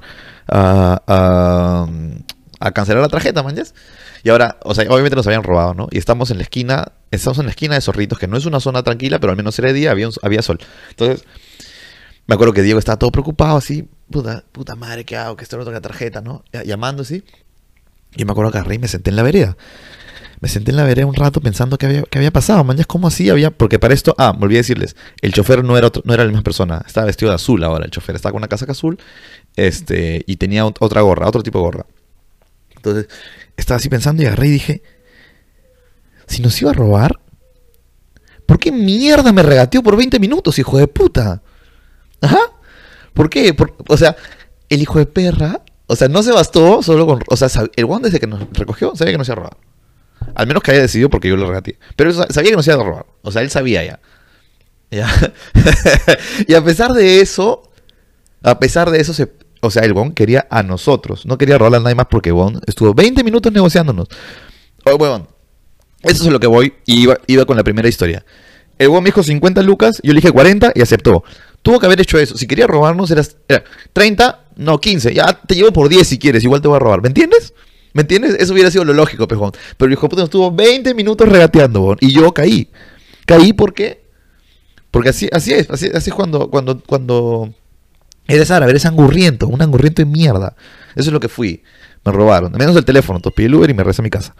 a cancelar la tarjeta, man. Y ahora, o sea, obviamente nos habían robado, ¿no? Y estamos en la esquina de Zorritos, que no es una zona tranquila, pero al menos era de día, había sol. Entonces, me acuerdo que Diego estaba todo preocupado, así, puta madre, ¿qué hago? Que estoy roto la tarjeta, ¿no? Llamando así. Y me acuerdo que agarré y me senté en la vereda. Me senté en la vereda un rato pensando qué había pasado, man. ¿Cómo así había? Porque para esto, me olvidé decirles, el chofer no era la misma persona, estaba vestido de azul ahora, el chofer estaba con una casaca azul, y tenía otra gorra, otro tipo de gorra. Entonces, estaba así pensando y agarré y dije, si nos iba a robar, ¿por qué mierda me regateó por 20 minutos, hijo de puta? Ajá. ¿Por qué? O sea, el hijo de perra, o sea, no se bastó solo con... O sea, el guan desde que nos recogió sabía que nos iba a robar. Al menos que haya decidido porque yo lo regateé. Pero sabía que nos iba a robar. O sea, él sabía ya. ¿Ya? Y a pesar de eso, o sea, el Bon quería a nosotros. No quería robarle a nadie más porque Bon estuvo 20 minutos negociándonos. Oh, bueno, eso es lo que voy. Y iba con la primera historia. El Bon me dijo 50 lucas, yo le dije 40 y aceptó. Tuvo que haber hecho eso. Si quería robarnos, era 30, no, 15. Ya te llevo por 10 si quieres, igual te voy a robar. ¿Me entiendes? ¿Me entiendes? Eso hubiera sido lo lógico, pejón. Pero el hijo de puta nos estuvo 20 minutos regateando, bon, y yo caí. Caí porque así es cuando eres árabe, eres angurriento, un angurriento de mierda. Eso es lo que fui. Me robaron. Menos el teléfono, entonces pedí el Uber y me regresé a mi casa.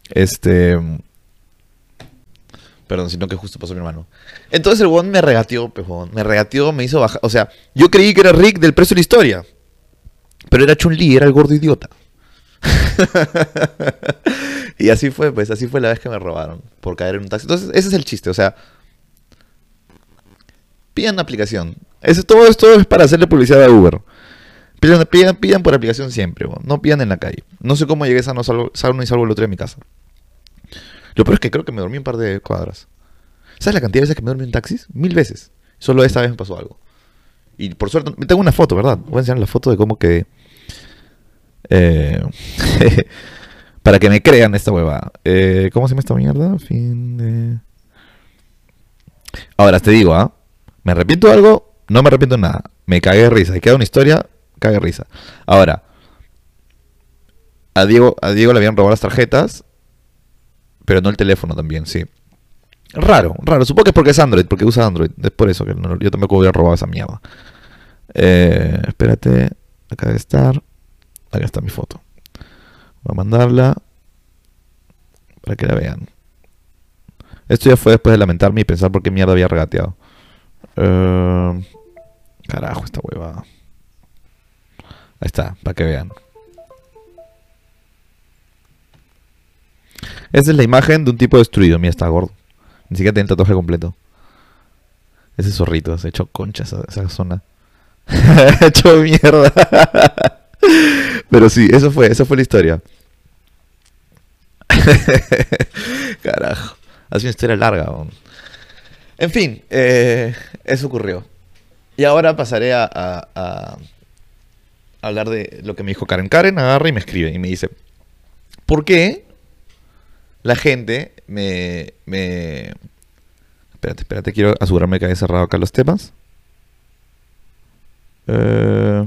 Perdón, sino que justo pasó mi hermano. Entonces el bon me regateó, pejón. Me regateó, me hizo bajar. O sea, yo creí que era Rick del Precio de la Historia. Pero era Chun-Li, era el gordo idiota. Y así fue, pues, así fue la vez que me robaron por caer en un taxi. Entonces, ese es el chiste, o sea, pidan la aplicación. Todo esto es para hacerle publicidad a Uber. Pidan por aplicación siempre, bueno. No pidan en la calle. No sé cómo llegué sano y salvo el otro día en mi casa. Lo peor es que creo que me dormí un par de cuadras. ¿Sabes la cantidad de veces que me dormí en taxis? 1000 veces. Solo esta vez me pasó algo. Y por suerte, me tengo una foto, ¿verdad? Voy a enseñar la foto de cómo quedé. Para que me crean esta huevada. ¿Cómo se llama esta mierda? Ahora te digo, ¿me arrepiento de algo? No me arrepiento de nada. Me cagué de risa. Y queda una historia, cagué de risa. Ahora, a Diego le habían robado las tarjetas, pero no el teléfono también, sí. Raro. Supongo que es porque es Android, porque usa Android. Es por eso que yo tampoco hubiera robado esa mierda. Espérate. Acá debe estar. Acá está mi foto. Voy a mandarla para que la vean. Esto ya fue después de lamentarme y pensar por qué mierda había regateado. Carajo, esta huevada. Ahí está, para que vean. Esa es la imagen de un tipo destruido. Mira, está gordo. Ni siquiera tiene el tatuaje completo. Ese zorrito, se ha hecho concha esa zona. Hecho mierda. Pero sí, esa fue la historia. Carajo. Ha sido una historia larga. ¿No? En fin, eso ocurrió. Y ahora pasaré a hablar de lo que me dijo Karen. Karen agarra y me escribe y me dice, ¿por qué la gente me... Espérate, quiero asegurarme que haya cerrado acá los temas. Eh,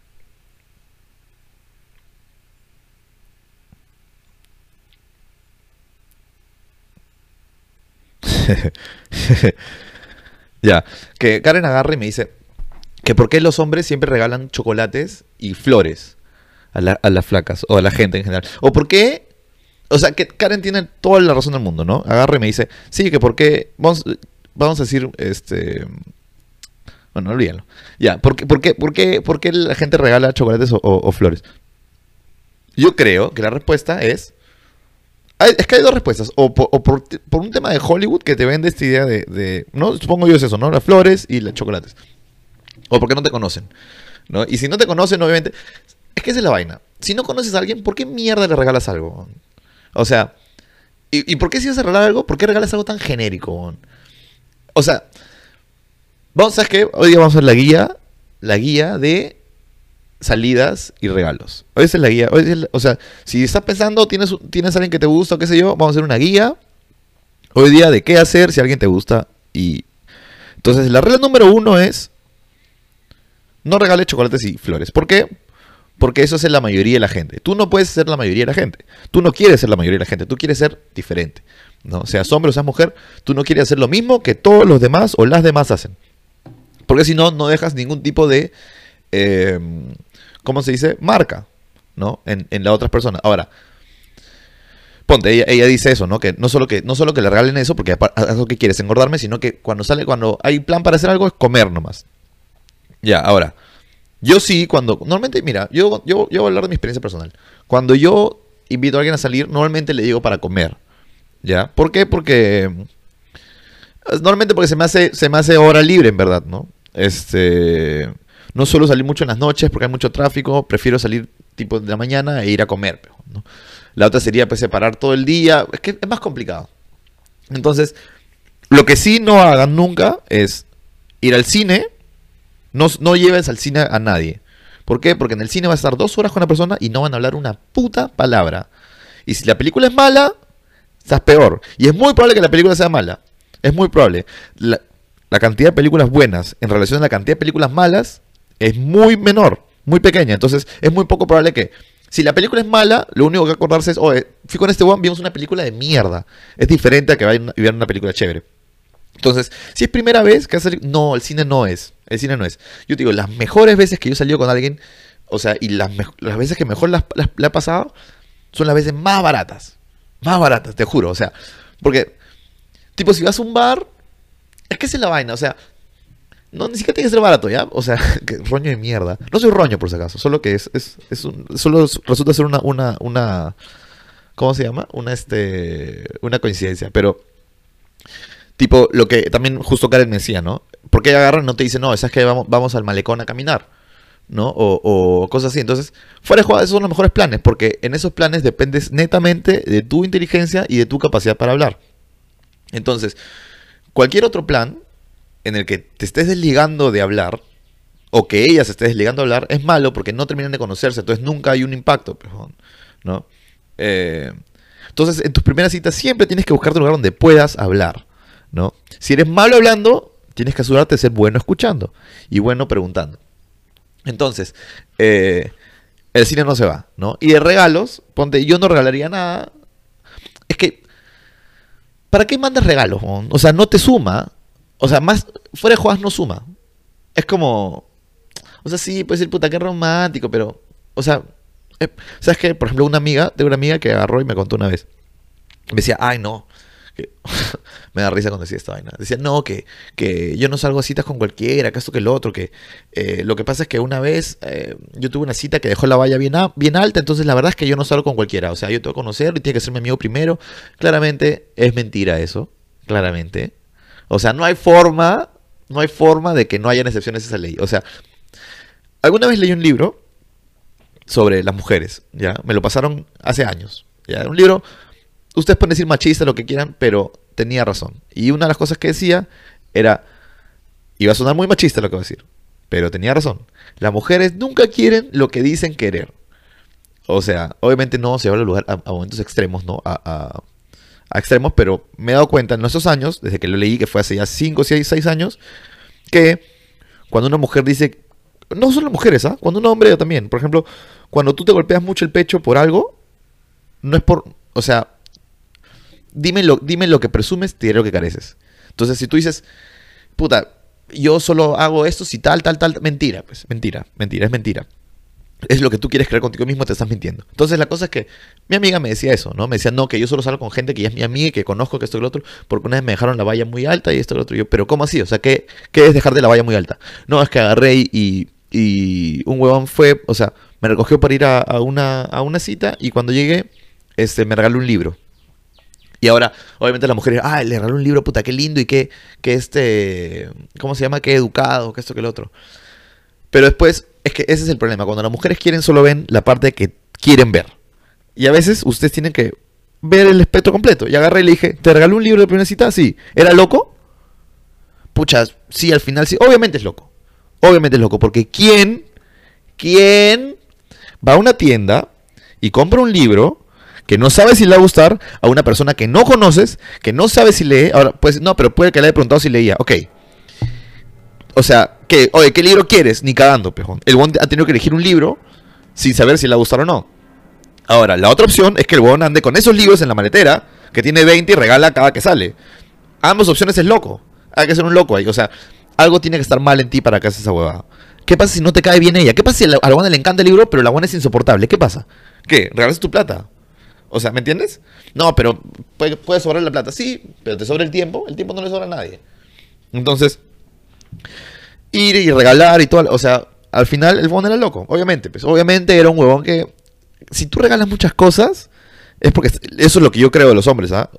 Ya, que Karen agarra y me dice que por qué los hombres siempre regalan chocolates y flores a las flacas o a la gente en general. O por qué, o sea, que Karen tiene toda la razón del mundo, ¿no? Agarra y me dice, sí, que por qué, vamos a decir, bueno, olvídalo. Ya, ¿por qué la gente regala chocolates o flores? Yo creo que la respuesta es... Es que hay dos respuestas. O por un tema de Hollywood que te vende esta idea ¿no? Supongo yo es eso, ¿no? Las flores y los chocolates. O porque no te conocen, ¿no? Y si no te conocen, obviamente... Es que esa es la vaina. Si no conoces a alguien, ¿por qué mierda le regalas algo? O sea... ¿Y por qué si vas a regalar algo? ¿Por qué regalas algo tan genérico? O sea... ¿Sabes qué? Hoy día vamos a ver la guía de salidas y regalos. Hoy es la guía. O sea, si estás pensando, tienes alguien que te gusta o qué sé yo, vamos a hacer una guía hoy día de qué hacer si alguien te gusta. Y entonces la regla número uno es no regales chocolates y flores. ¿Por qué? Porque eso es la mayoría de la gente. Tú no puedes ser la mayoría de la gente. Tú no quieres ser la mayoría de la gente. Tú quieres ser diferente, ¿no? Seas hombre o seas mujer, tú no quieres hacer lo mismo que todos los demás o las demás hacen. Porque si no, no dejas ningún tipo de... ¿cómo se dice? Marca, ¿no? En las otras personas. Ahora, ponte, ella dice eso, ¿no? Que no solo que le regalen eso, porque es lo que quieres, engordarme, sino que cuando hay plan para hacer algo, es comer nomás. Ya, ahora, yo sí, normalmente, mira, yo voy a hablar de mi experiencia personal. Cuando yo invito a alguien a salir, normalmente le digo para comer. ¿Ya? ¿Por qué? Normalmente porque se me hace hora libre, en verdad, ¿no? No suelo salir mucho en las noches porque hay mucho tráfico. Prefiero salir tipo de la mañana e ir a comer, ¿no? La otra sería pues separar todo el día. Es que es más complicado. Entonces, lo que sí no hagan nunca es ir al cine. No lleves al cine a nadie. ¿Por qué? Porque en el cine vas a estar 2 horas con una persona y no van a hablar una puta palabra. Y si la película es mala, estás peor. Y es muy probable que la película sea mala. Es muy probable. La cantidad de películas buenas en relación a la cantidad de películas malas es muy menor, muy pequeña. Entonces es muy poco probable que... Si la película es mala, lo único que acordarse es, oye, fui con este one, vimos una película de mierda. Es diferente a que vayan y vean una película chévere. Entonces, si es primera vez que has salido... No, el cine no es. El cine no es. Yo te digo, las mejores veces que yo he salido con alguien, o sea, y las veces que mejor la he pasado, son las veces más baratas. Más baratas, te juro. O sea, porque, tipo, si vas a un bar, es que esa es la vaina. O sea, no, ni siquiera tiene que ser barato, ¿ya? O sea, que roño de mierda. No soy roño, por si acaso. Solo que solo resulta ser una ¿cómo se llama? Una coincidencia. Pero, tipo, lo que también justo Karen me decía, ¿no? ¿Por qué agarran y no te dicen, no, es que vamos al malecón a caminar? ¿No? O cosas así. Entonces, fuera de jugada, esos son los mejores planes. Porque en esos planes dependes netamente de tu inteligencia y de tu capacidad para hablar. Entonces, cualquier otro plan en el que te estés desligando de hablar, o que ella se esté desligando de hablar, es malo porque no terminan de conocerse, entonces nunca hay un impacto, ¿no? Entonces, en tus primeras citas siempre tienes que buscarte un lugar donde puedas hablar, ¿no? Si eres malo hablando, tienes que asegurarte de ser bueno escuchando y bueno preguntando. Entonces, el cine no se va, ¿no? Y de regalos, ponte, yo no regalaría nada. Es que, ¿para qué mandas regalos? O sea, no te suma. O sea, más fuera de jugadas no suma. Es como... O sea, sí, puede ser puta, qué romántico, pero... O sea, ¿sabes qué? Por ejemplo, tengo una amiga que agarró y me contó una vez. Me decía, ay, no. Me da risa cuando decía esta vaina. Decía, no, que yo no salgo a citas con cualquiera, que esto que el otro, que lo que pasa es que una vez yo tuve una cita que dejó la valla bien alta, entonces la verdad es que yo no salgo con cualquiera. O sea, yo tengo que conocerlo y tiene que ser mi amigo primero. Claramente es mentira eso. Claramente. O sea, no hay forma de que no hayan excepciones a esa ley. O sea, alguna vez leí un libro sobre las mujeres, ¿ya? Me lo pasaron hace años, ¿ya? Un libro, ustedes pueden decir machista, lo que quieran, pero tenía razón. Y una de las cosas que decía era, iba a sonar muy machista lo que voy a decir, pero tenía razón. Las mujeres nunca quieren lo que dicen querer. O sea, obviamente no se va a lugar a momentos extremos, ¿no? a extremos, pero me he dado cuenta en estos años, desde que lo leí, que fue hace ya 5, 6 años, que cuando una mujer dice, no solo mujeres, ¿ah? Cuando un hombre también, por ejemplo, cuando tú te golpeas mucho el pecho por algo, no es por, o sea, dime lo que presumes, te diré lo que careces. Entonces, si tú dices, puta, yo solo hago esto si tal, mentira, pues, mentira, es mentira. Es lo que tú quieres creer contigo mismo, te estás mintiendo. Entonces la cosa es que mi amiga me decía eso, ¿no? Me decía, no, que yo solo salgo con gente que ya es mi amiga y que conozco que esto y lo otro, porque una vez me dejaron la valla muy alta y esto y lo otro. Y yo, pero ¿cómo así? O sea, ¿qué es dejar de la valla muy alta? No, es que agarré y un huevón fue, o sea, me recogió para ir a una cita y cuando llegué, me regaló un libro. Y ahora, obviamente las mujeres, le regaló un libro, puta, qué lindo y ¿cómo se llama? Qué educado, que esto, que lo otro. Pero después, es que ese es el problema. Cuando las mujeres quieren, solo ven la parte que quieren ver. Y a veces ustedes tienen que ver el espectro completo. Y agarré y le dije, ¿te regaló un libro de primera cita? Sí. ¿Era loco? Pucha, sí, al final sí. Obviamente es loco. Obviamente es loco. Porque ¿quién va a una tienda y compra un libro que no sabe si le va a gustar a una persona que no conoces, que no sabe si lee? Ahora, pues no, pero puede que le haya preguntado si leía. Ok. O sea, oye, ¿qué libro quieres? Ni cagando, pejón. El huevón ha tenido que elegir un libro sin saber si le va a gustar o no. Ahora, la otra opción es que el huevón ande con esos libros en la maletera, que tiene 20 y regala cada que sale. Ambas opciones es loco. Hay que ser un loco ahí. O sea, algo tiene que estar mal en ti para que hagas esa huevada. ¿Qué pasa si no te cae bien ella? ¿Qué pasa si a la huevona le encanta el libro, pero la huevona es insoportable? ¿Qué pasa? ¿Qué? ¿Regalas tu plata? O sea, ¿me entiendes? No, pero puede sobrar la plata. Sí, pero te sobra el tiempo. El tiempo no le sobra a nadie. Entonces, ir y regalar y todo, o sea, al final el huevón era loco, obviamente, pues, obviamente era un huevón que, si tú regalas muchas cosas, es porque, eso es lo que yo creo de los hombres, ¿ah?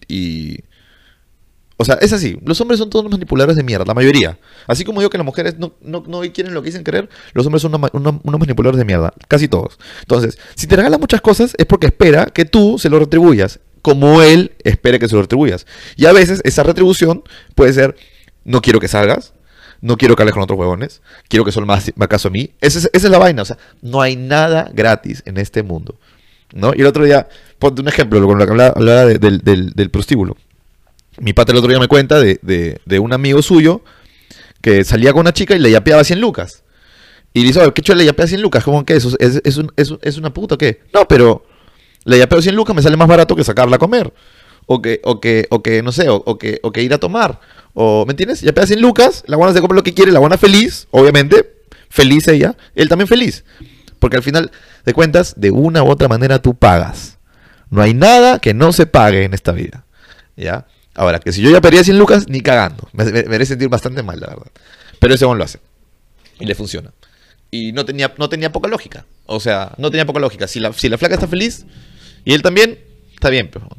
O sea, es así, los hombres son todos unos manipuladores de mierda, la mayoría, así como yo que las mujeres no quieren lo que dicen querer, los hombres son unos manipuladores de mierda, casi todos. Entonces, si te regalas muchas cosas, es porque espera que tú se lo retribuyas, como él espera que se lo retribuyas, y a veces esa retribución puede ser, no quiero que salgas, no quiero que hables con otros huevones, quiero que solo me hagas caso a mí. Esa es la vaina, o sea, no hay nada gratis en este mundo, ¿no? Y el otro día, ponte un ejemplo, con lo que hablaba del prostíbulo. Mi pata el otro día me cuenta de un amigo suyo que salía con una chica y le yapeaba 100 lucas. Y dice, oye, ¿qué chulo le yapea 100 lucas? ¿Cómo que eso? ¿Es una puta o qué? No, pero le yapeo 100 lucas me sale más barato que sacarla a comer. O que no sé, o que ir a tomar. O, ¿me entiendes? Ya pega 100 lucas, la buena se compra lo que quiere, la buena feliz, obviamente, feliz ella, él también feliz. Porque al final de cuentas, de una u otra manera tú pagas. No hay nada que no se pague en esta vida. ¿Ya? Ahora, que si yo ya perdía 100 lucas, ni cagando. Me haré sentir bastante mal, la verdad. Pero ese hombre lo hace. Y le funciona. Y no tenía poca lógica. O sea, no tenía poca lógica. Si la flaca está feliz, y él también, está bien, pero...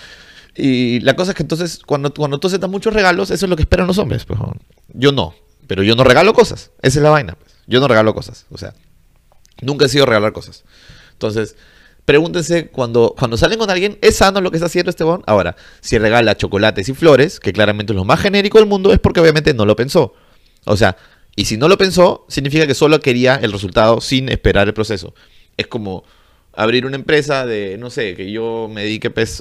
Y la cosa es que entonces, cuando tú aceptas muchos regalos, eso es lo que esperan los hombres. Pues, yo no, pero yo no regalo cosas. Esa es la vaina. Pues. Yo no regalo cosas. O sea, nunca he sido regalar cosas. Entonces, pregúntense cuando salen con alguien, ¿es sano lo que está haciendo este bon? Ahora, si regala chocolates y flores, que claramente es lo más genérico del mundo, es porque obviamente no lo pensó. O sea, y si no lo pensó, significa que solo quería el resultado sin esperar el proceso. Es como abrir una empresa de, no sé, que yo me dedique pues,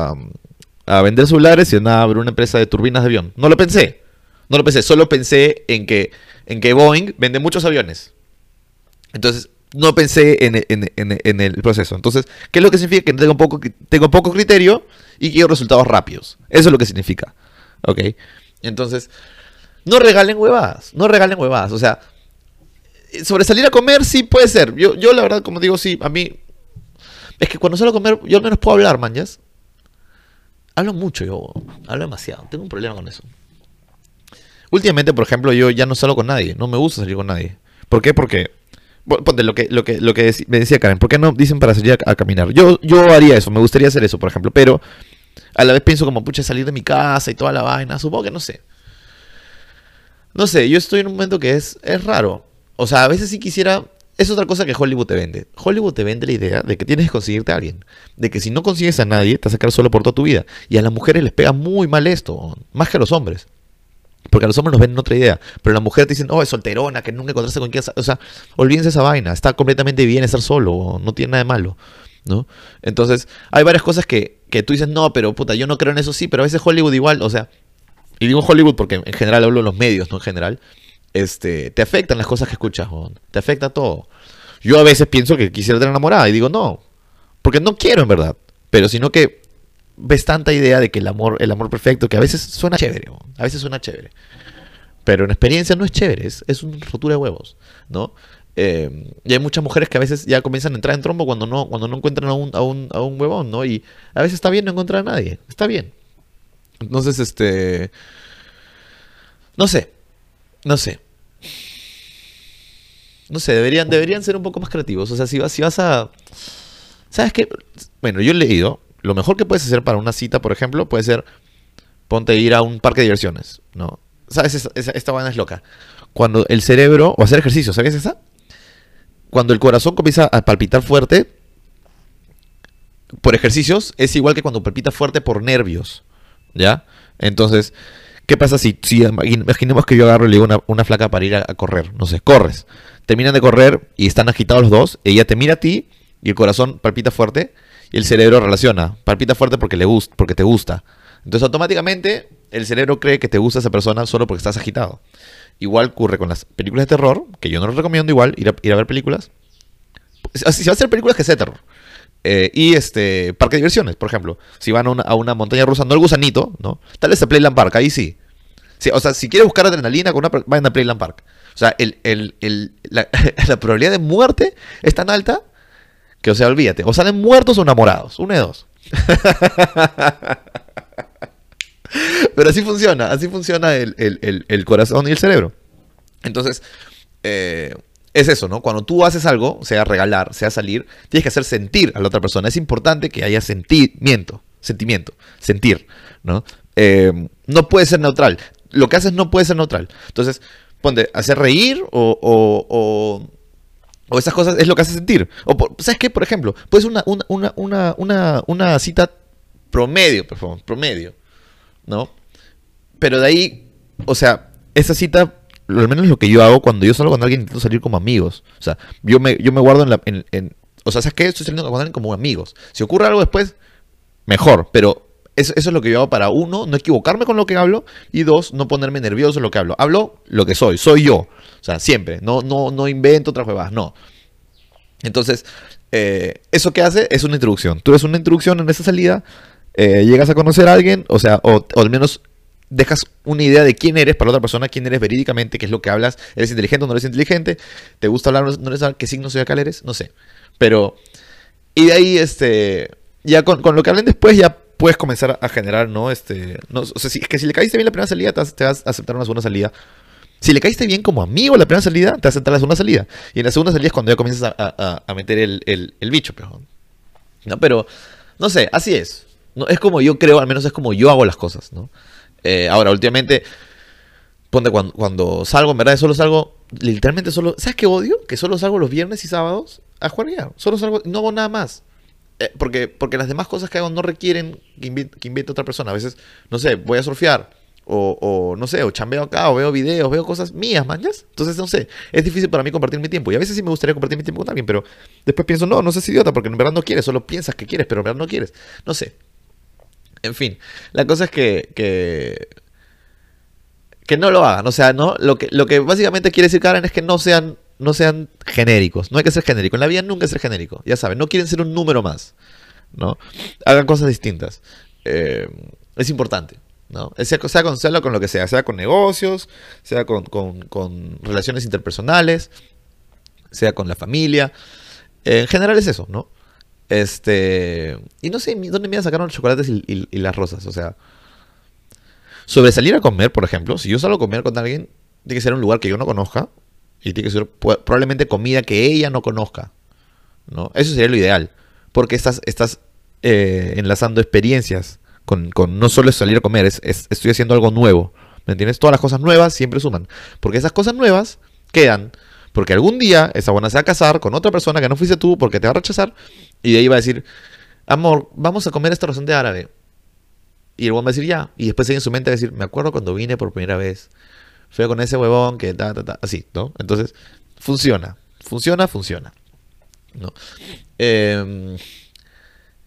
a vender celulares y nada, abrir una empresa de turbinas de avión. No lo pensé, solo pensé en que Boeing vende muchos aviones. Entonces, no pensé en el proceso. Entonces, ¿qué es lo que significa? Que tengo poco criterio y quiero resultados rápidos. Eso es lo que significa. ¿Ok? Entonces, no regalen huevadas. O sea, sobre salir a comer sí puede ser. Yo la verdad, como digo, sí, a mí... Es que cuando salgo a comer, yo al menos puedo hablar, manjas. Hablo mucho yo, hablo demasiado, tengo un problema con eso. Últimamente, por ejemplo, yo ya no salgo con nadie, no me gusta salir con nadie. ¿Por qué? Porque, ponte lo que me decía Karen, ¿por qué no dicen para salir a caminar? Yo haría eso, me gustaría hacer eso, por ejemplo, pero a la vez pienso como, pucha, salir de mi casa y toda la vaina, supongo que no sé. No sé, yo estoy en un momento que es raro. O sea, a veces sí quisiera... Es otra cosa que Hollywood te vende. Hollywood te vende la idea de que tienes que conseguirte a alguien. De que si no consigues a nadie, te vas a quedar solo por toda tu vida. Y a las mujeres les pega muy mal esto. Más que a los hombres. Porque a los hombres nos venden otra idea. Pero a las mujeres te dicen, oh, es solterona, que nunca encontraste con quien... O sea, olvídense esa vaina. Está completamente bien estar solo. No tiene nada de malo. ¿no? Entonces, hay varias cosas que tú dices, no, pero puta, yo no creo en eso, sí, pero a veces Hollywood igual, o sea, y digo Hollywood porque en general hablo de los medios, ¿no? En general, te afectan las cosas que escuchas, weón. Te afecta todo. Yo a veces pienso que quisiera tener enamorada y digo, no, porque no quiero en verdad, pero sino que ves tanta idea de que el amor perfecto, que a veces suena chévere, weón. A veces suena chévere. Pero en experiencia no es chévere, es una rotura de huevos, ¿no? Y hay muchas mujeres que a veces ya comienzan a entrar en trombo cuando no encuentran a un huevón, ¿no? Y a veces está bien no encontrar a nadie, está bien. Entonces, no sé, no sé, no sé, deberían ser un poco más creativos. O sea, si vas a... ¿Sabes qué? Bueno, yo he leído, lo mejor que puedes hacer para una cita, por ejemplo, puede ser ponte a ir a un parque de diversiones, ¿no? ¿Sabes? Esta vaina es loca. Cuando el cerebro, o hacer ejercicio, ¿sabes esa? Cuando el corazón comienza a palpitar fuerte por ejercicios, es igual que cuando palpita fuerte por nervios, ¿ya? Entonces, ¿qué pasa si imaginemos que yo agarro y le digo una flaca para ir a correr? No sé, corres. Terminan de correr y están agitados los dos, ella te mira a ti y el corazón palpita fuerte y el cerebro relaciona, palpita fuerte porque te gusta. Entonces automáticamente el cerebro cree que te gusta esa persona solo porque estás agitado. Igual ocurre con las películas de terror, que yo no les recomiendo igual ir a ver películas. Si va a ser películas que sea terror. Parque de diversiones, por ejemplo. Si van a una montaña rusa, no el gusanito, ¿no? Tal vez a Playland Park, ahí sí. Sí, o sea, si quieres buscar adrenalina, vayan a Playland Park. O sea, la probabilidad de muerte es tan alta que, o sea, olvídate. O salen muertos o enamorados. Una de dos. Pero así funciona el corazón y el cerebro. Entonces, es eso, ¿no? Cuando tú haces algo, sea regalar, sea salir, tienes que hacer sentir a la otra persona. Es importante que haya sentimiento, sentir, ¿no? No puede ser neutral. Lo que haces no puede ser neutral. Entonces, ponte, hacer reír o esas cosas es lo que hace sentir. ¿Sabes qué? Por ejemplo, puede ser una cita promedio, por favor, promedio, ¿no? Pero de ahí, o sea, esa cita, al menos lo que yo hago cuando yo salgo con alguien, intento salir como amigos. O sea, yo me guardo o sea, ¿sabes qué? Estoy saliendo con alguien como amigos. Si ocurre algo después, mejor. Pero eso es lo que yo hago para, uno, no equivocarme con lo que hablo. Y dos, no ponerme nervioso en lo que hablo. Hablo lo que soy yo. O sea, siempre. No invento otras huevadas, no. Entonces, eso que hace es una introducción. Tú eres una introducción en esa salida. Llegas a conocer a alguien, o sea, o al menos dejas una idea de quién eres para la otra persona, quién eres verídicamente, qué es lo que hablas, eres inteligente o no eres inteligente, te gusta hablar o no eres, qué signo zodiacal eres, no sé. Pero, y de ahí, ya con lo que hablen después, ya puedes comenzar a generar, ¿no? No, o sea, es que si le caíste bien la primera salida, te vas a aceptar una segunda salida. Si le caíste bien como amigo la primera salida, te vas a aceptar la segunda salida. Y en la segunda salida es cuando ya comienzas a meter el bicho, pero, no sé, así es. No, es como yo creo, al menos es como yo hago las cosas, ¿no? Ahora, últimamente, ponte cuando salgo, en verdad, solo salgo, literalmente solo, ¿sabes qué odio? Que solo salgo los viernes y sábados a jugar ya. Solo salgo, no hago nada más. Porque las demás cosas que hago no requieren que invite a otra persona. A veces, no sé, voy a surfear. O no sé, o chambeo acá, o veo videos, veo cosas mías, mañas. Entonces, no sé, es difícil para mí compartir mi tiempo. Y a veces sí me gustaría compartir mi tiempo con alguien, pero después pienso, no seas idiota, porque en verdad no quieres, solo piensas que quieres, pero en verdad no quieres. No sé. En fin, la cosa es que no lo hagan. O sea, ¿no? Lo que básicamente quiere decir Karen es que no sean genéricos. No hay que ser genérico. En la vida nunca es ser genérico. Ya saben, no quieren ser un número más, ¿no? Hagan cosas distintas. Es importante, ¿no? Sea con lo que sea con negocios, sea con relaciones interpersonales, sea con la familia. En general es eso, ¿no? Y no sé dónde me sacaron los chocolates y las rosas. O sea, sobre salir a comer, por ejemplo, si yo salgo a comer con alguien, tiene que ser un lugar que yo no conozca y tiene que ser probablemente comida que ella no conozca, ¿no? Eso sería lo ideal, porque estás enlazando experiencias con no solo salir a comer, estoy haciendo algo nuevo, ¿me entiendes? Todas las cosas nuevas siempre suman, porque esas cosas nuevas quedan, porque algún día esa buena se va a casar con otra persona que no fuiste tú porque te va a rechazar y de ahí va a decir, amor, vamos a comer a este restaurante árabe. Y el huevón va a decir ya. Y después en su mente va a decir, me acuerdo cuando vine por primera vez. Fue con ese huevón que así, ¿no? Entonces, funciona, ¿no?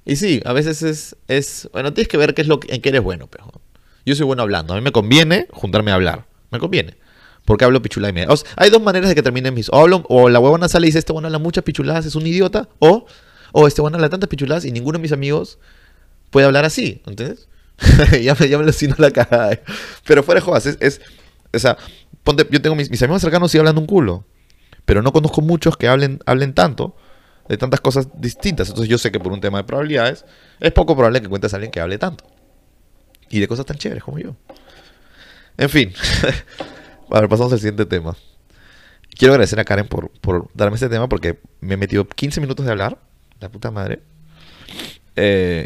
Y sí, a veces bueno, tienes que ver qué es en qué eres bueno, pejo. Yo soy bueno hablando. A mí me conviene juntarme a hablar. Me conviene. Porque hablo pichulada y media. O sea, hay dos maneras de que terminen mis... O la huevona sale y dice, este bueno habla muchas pichuladas, es un idiota. O este bueno habla tantas pichuladas y ninguno de mis amigos puede hablar así. ¿Entiendes? ya me lo siento la cagada. Pero fuera de jodas, o sea, ponte, yo tengo mis amigos cercanos y hablan un culo. Pero no conozco muchos que hablen tanto de tantas cosas distintas. Entonces yo sé que por un tema de probabilidades es poco probable que encuentres a alguien que hable tanto. Y de cosas tan chéveres como yo. En fin. A ver, pasamos al siguiente tema. Quiero agradecer a Karen por darme este tema porque me he metido 15 minutos de hablar. La puta madre. Eh,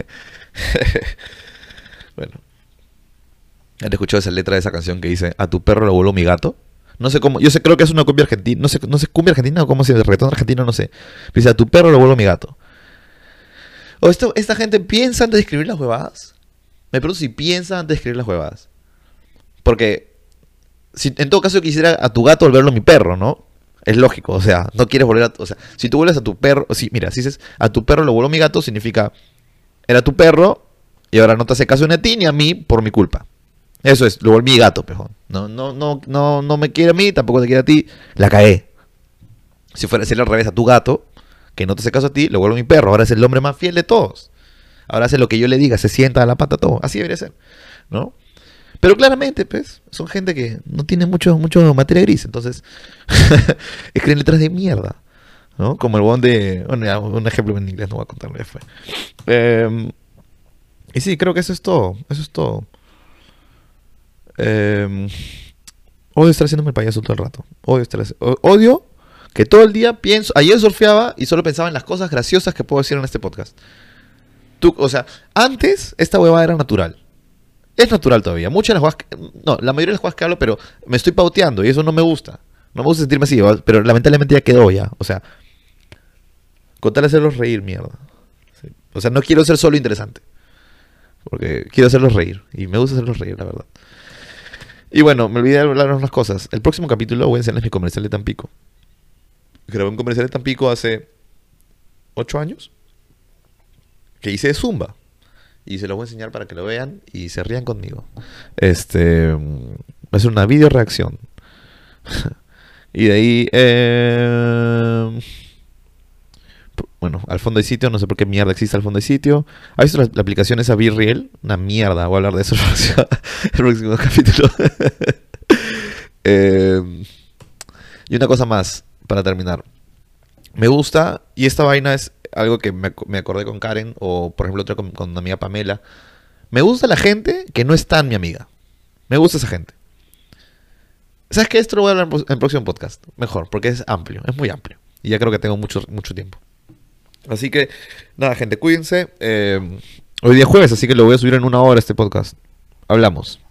bueno. ¿Has escuchado esa letra de esa canción que dice a tu perro lo vuelvo mi gato? No sé cómo, yo sé, creo que es una cumbia argentina, no sé cumbia argentina o cómo se dice, reggaetón argentino, no sé. Dice a tu perro lo vuelvo mi gato. O esta gente piensa antes de escribir las huevadas. Me pregunto si piensa antes de escribir las huevadas. Porque si en todo caso yo quisiera a tu gato volverlo mi perro, ¿no? Es lógico, o sea, no quieres volver a... O sea, si tú vuelves a tu perro... Si, mira, si dices a tu perro lo vuelvo mi gato, significa era tu perro y ahora no te hace caso ni a ti ni a mí por mi culpa. Eso es, lo volví mi gato, pejón. No me quiere a mí, tampoco te quiere a ti. La cagué. Si fuera a decirle al revés a tu gato, que no te hace caso a ti, lo vuelvo mi perro. Ahora es el hombre más fiel de todos. Ahora hace lo que yo le diga, se sienta a la pata todo. Así debería ser, ¿no? Pero claramente, pues, son gente que no tiene mucho materia gris. Entonces, escriben letras de mierda, ¿no? Como el bon de... Bueno, ya, un ejemplo en inglés no voy a contarlo, ya fue. Y sí, creo que eso es todo. Eso es todo. Eh, Odio estar haciéndome el payaso todo el rato. Odio que todo el día pienso. Ayer surfeaba y solo pensaba en las cosas graciosas que puedo decir en este podcast. O sea, antes esta huevada era natural. Es natural todavía. Muchas de las jugadas no, la mayoría de las jugadas que hablo, pero me estoy pauteando y eso no me gusta. No me gusta sentirme así, pero lamentablemente ya quedó ya. O sea, con tal de hacerlos reír, mierda. Sí. O sea, no quiero ser solo interesante. Porque quiero hacerlos reír. Y me gusta hacerlos reír, la verdad. Y bueno, me olvidé de hablar unas cosas. El próximo capítulo voy a enseñarles mi comercial de Tampico. Grabé un comercial de Tampico hace 8 años. Que hice de Zumba. Y se los voy a enseñar para que lo vean y se rían conmigo. Va a ser una video reacción. Y de ahí... bueno, al fondo hay sitio. No sé por qué mierda existe al fondo hay sitio. ¿Has visto la aplicación esa Be Real? Una mierda. Voy a hablar de eso el próximo capítulo. Y una cosa más para terminar. Me gusta, y esta vaina es algo que me acordé con Karen, o por ejemplo otra con mi amiga Pamela. Me gusta la gente que no es tan mi amiga. Me gusta esa gente. ¿Sabes qué? Esto lo voy a hablar en el próximo podcast. Mejor, porque es amplio, es muy amplio. Y ya creo que tengo mucho tiempo. Así que, nada, gente, cuídense. Hoy día es jueves, así que lo voy a subir en 1 hora este podcast. Hablamos.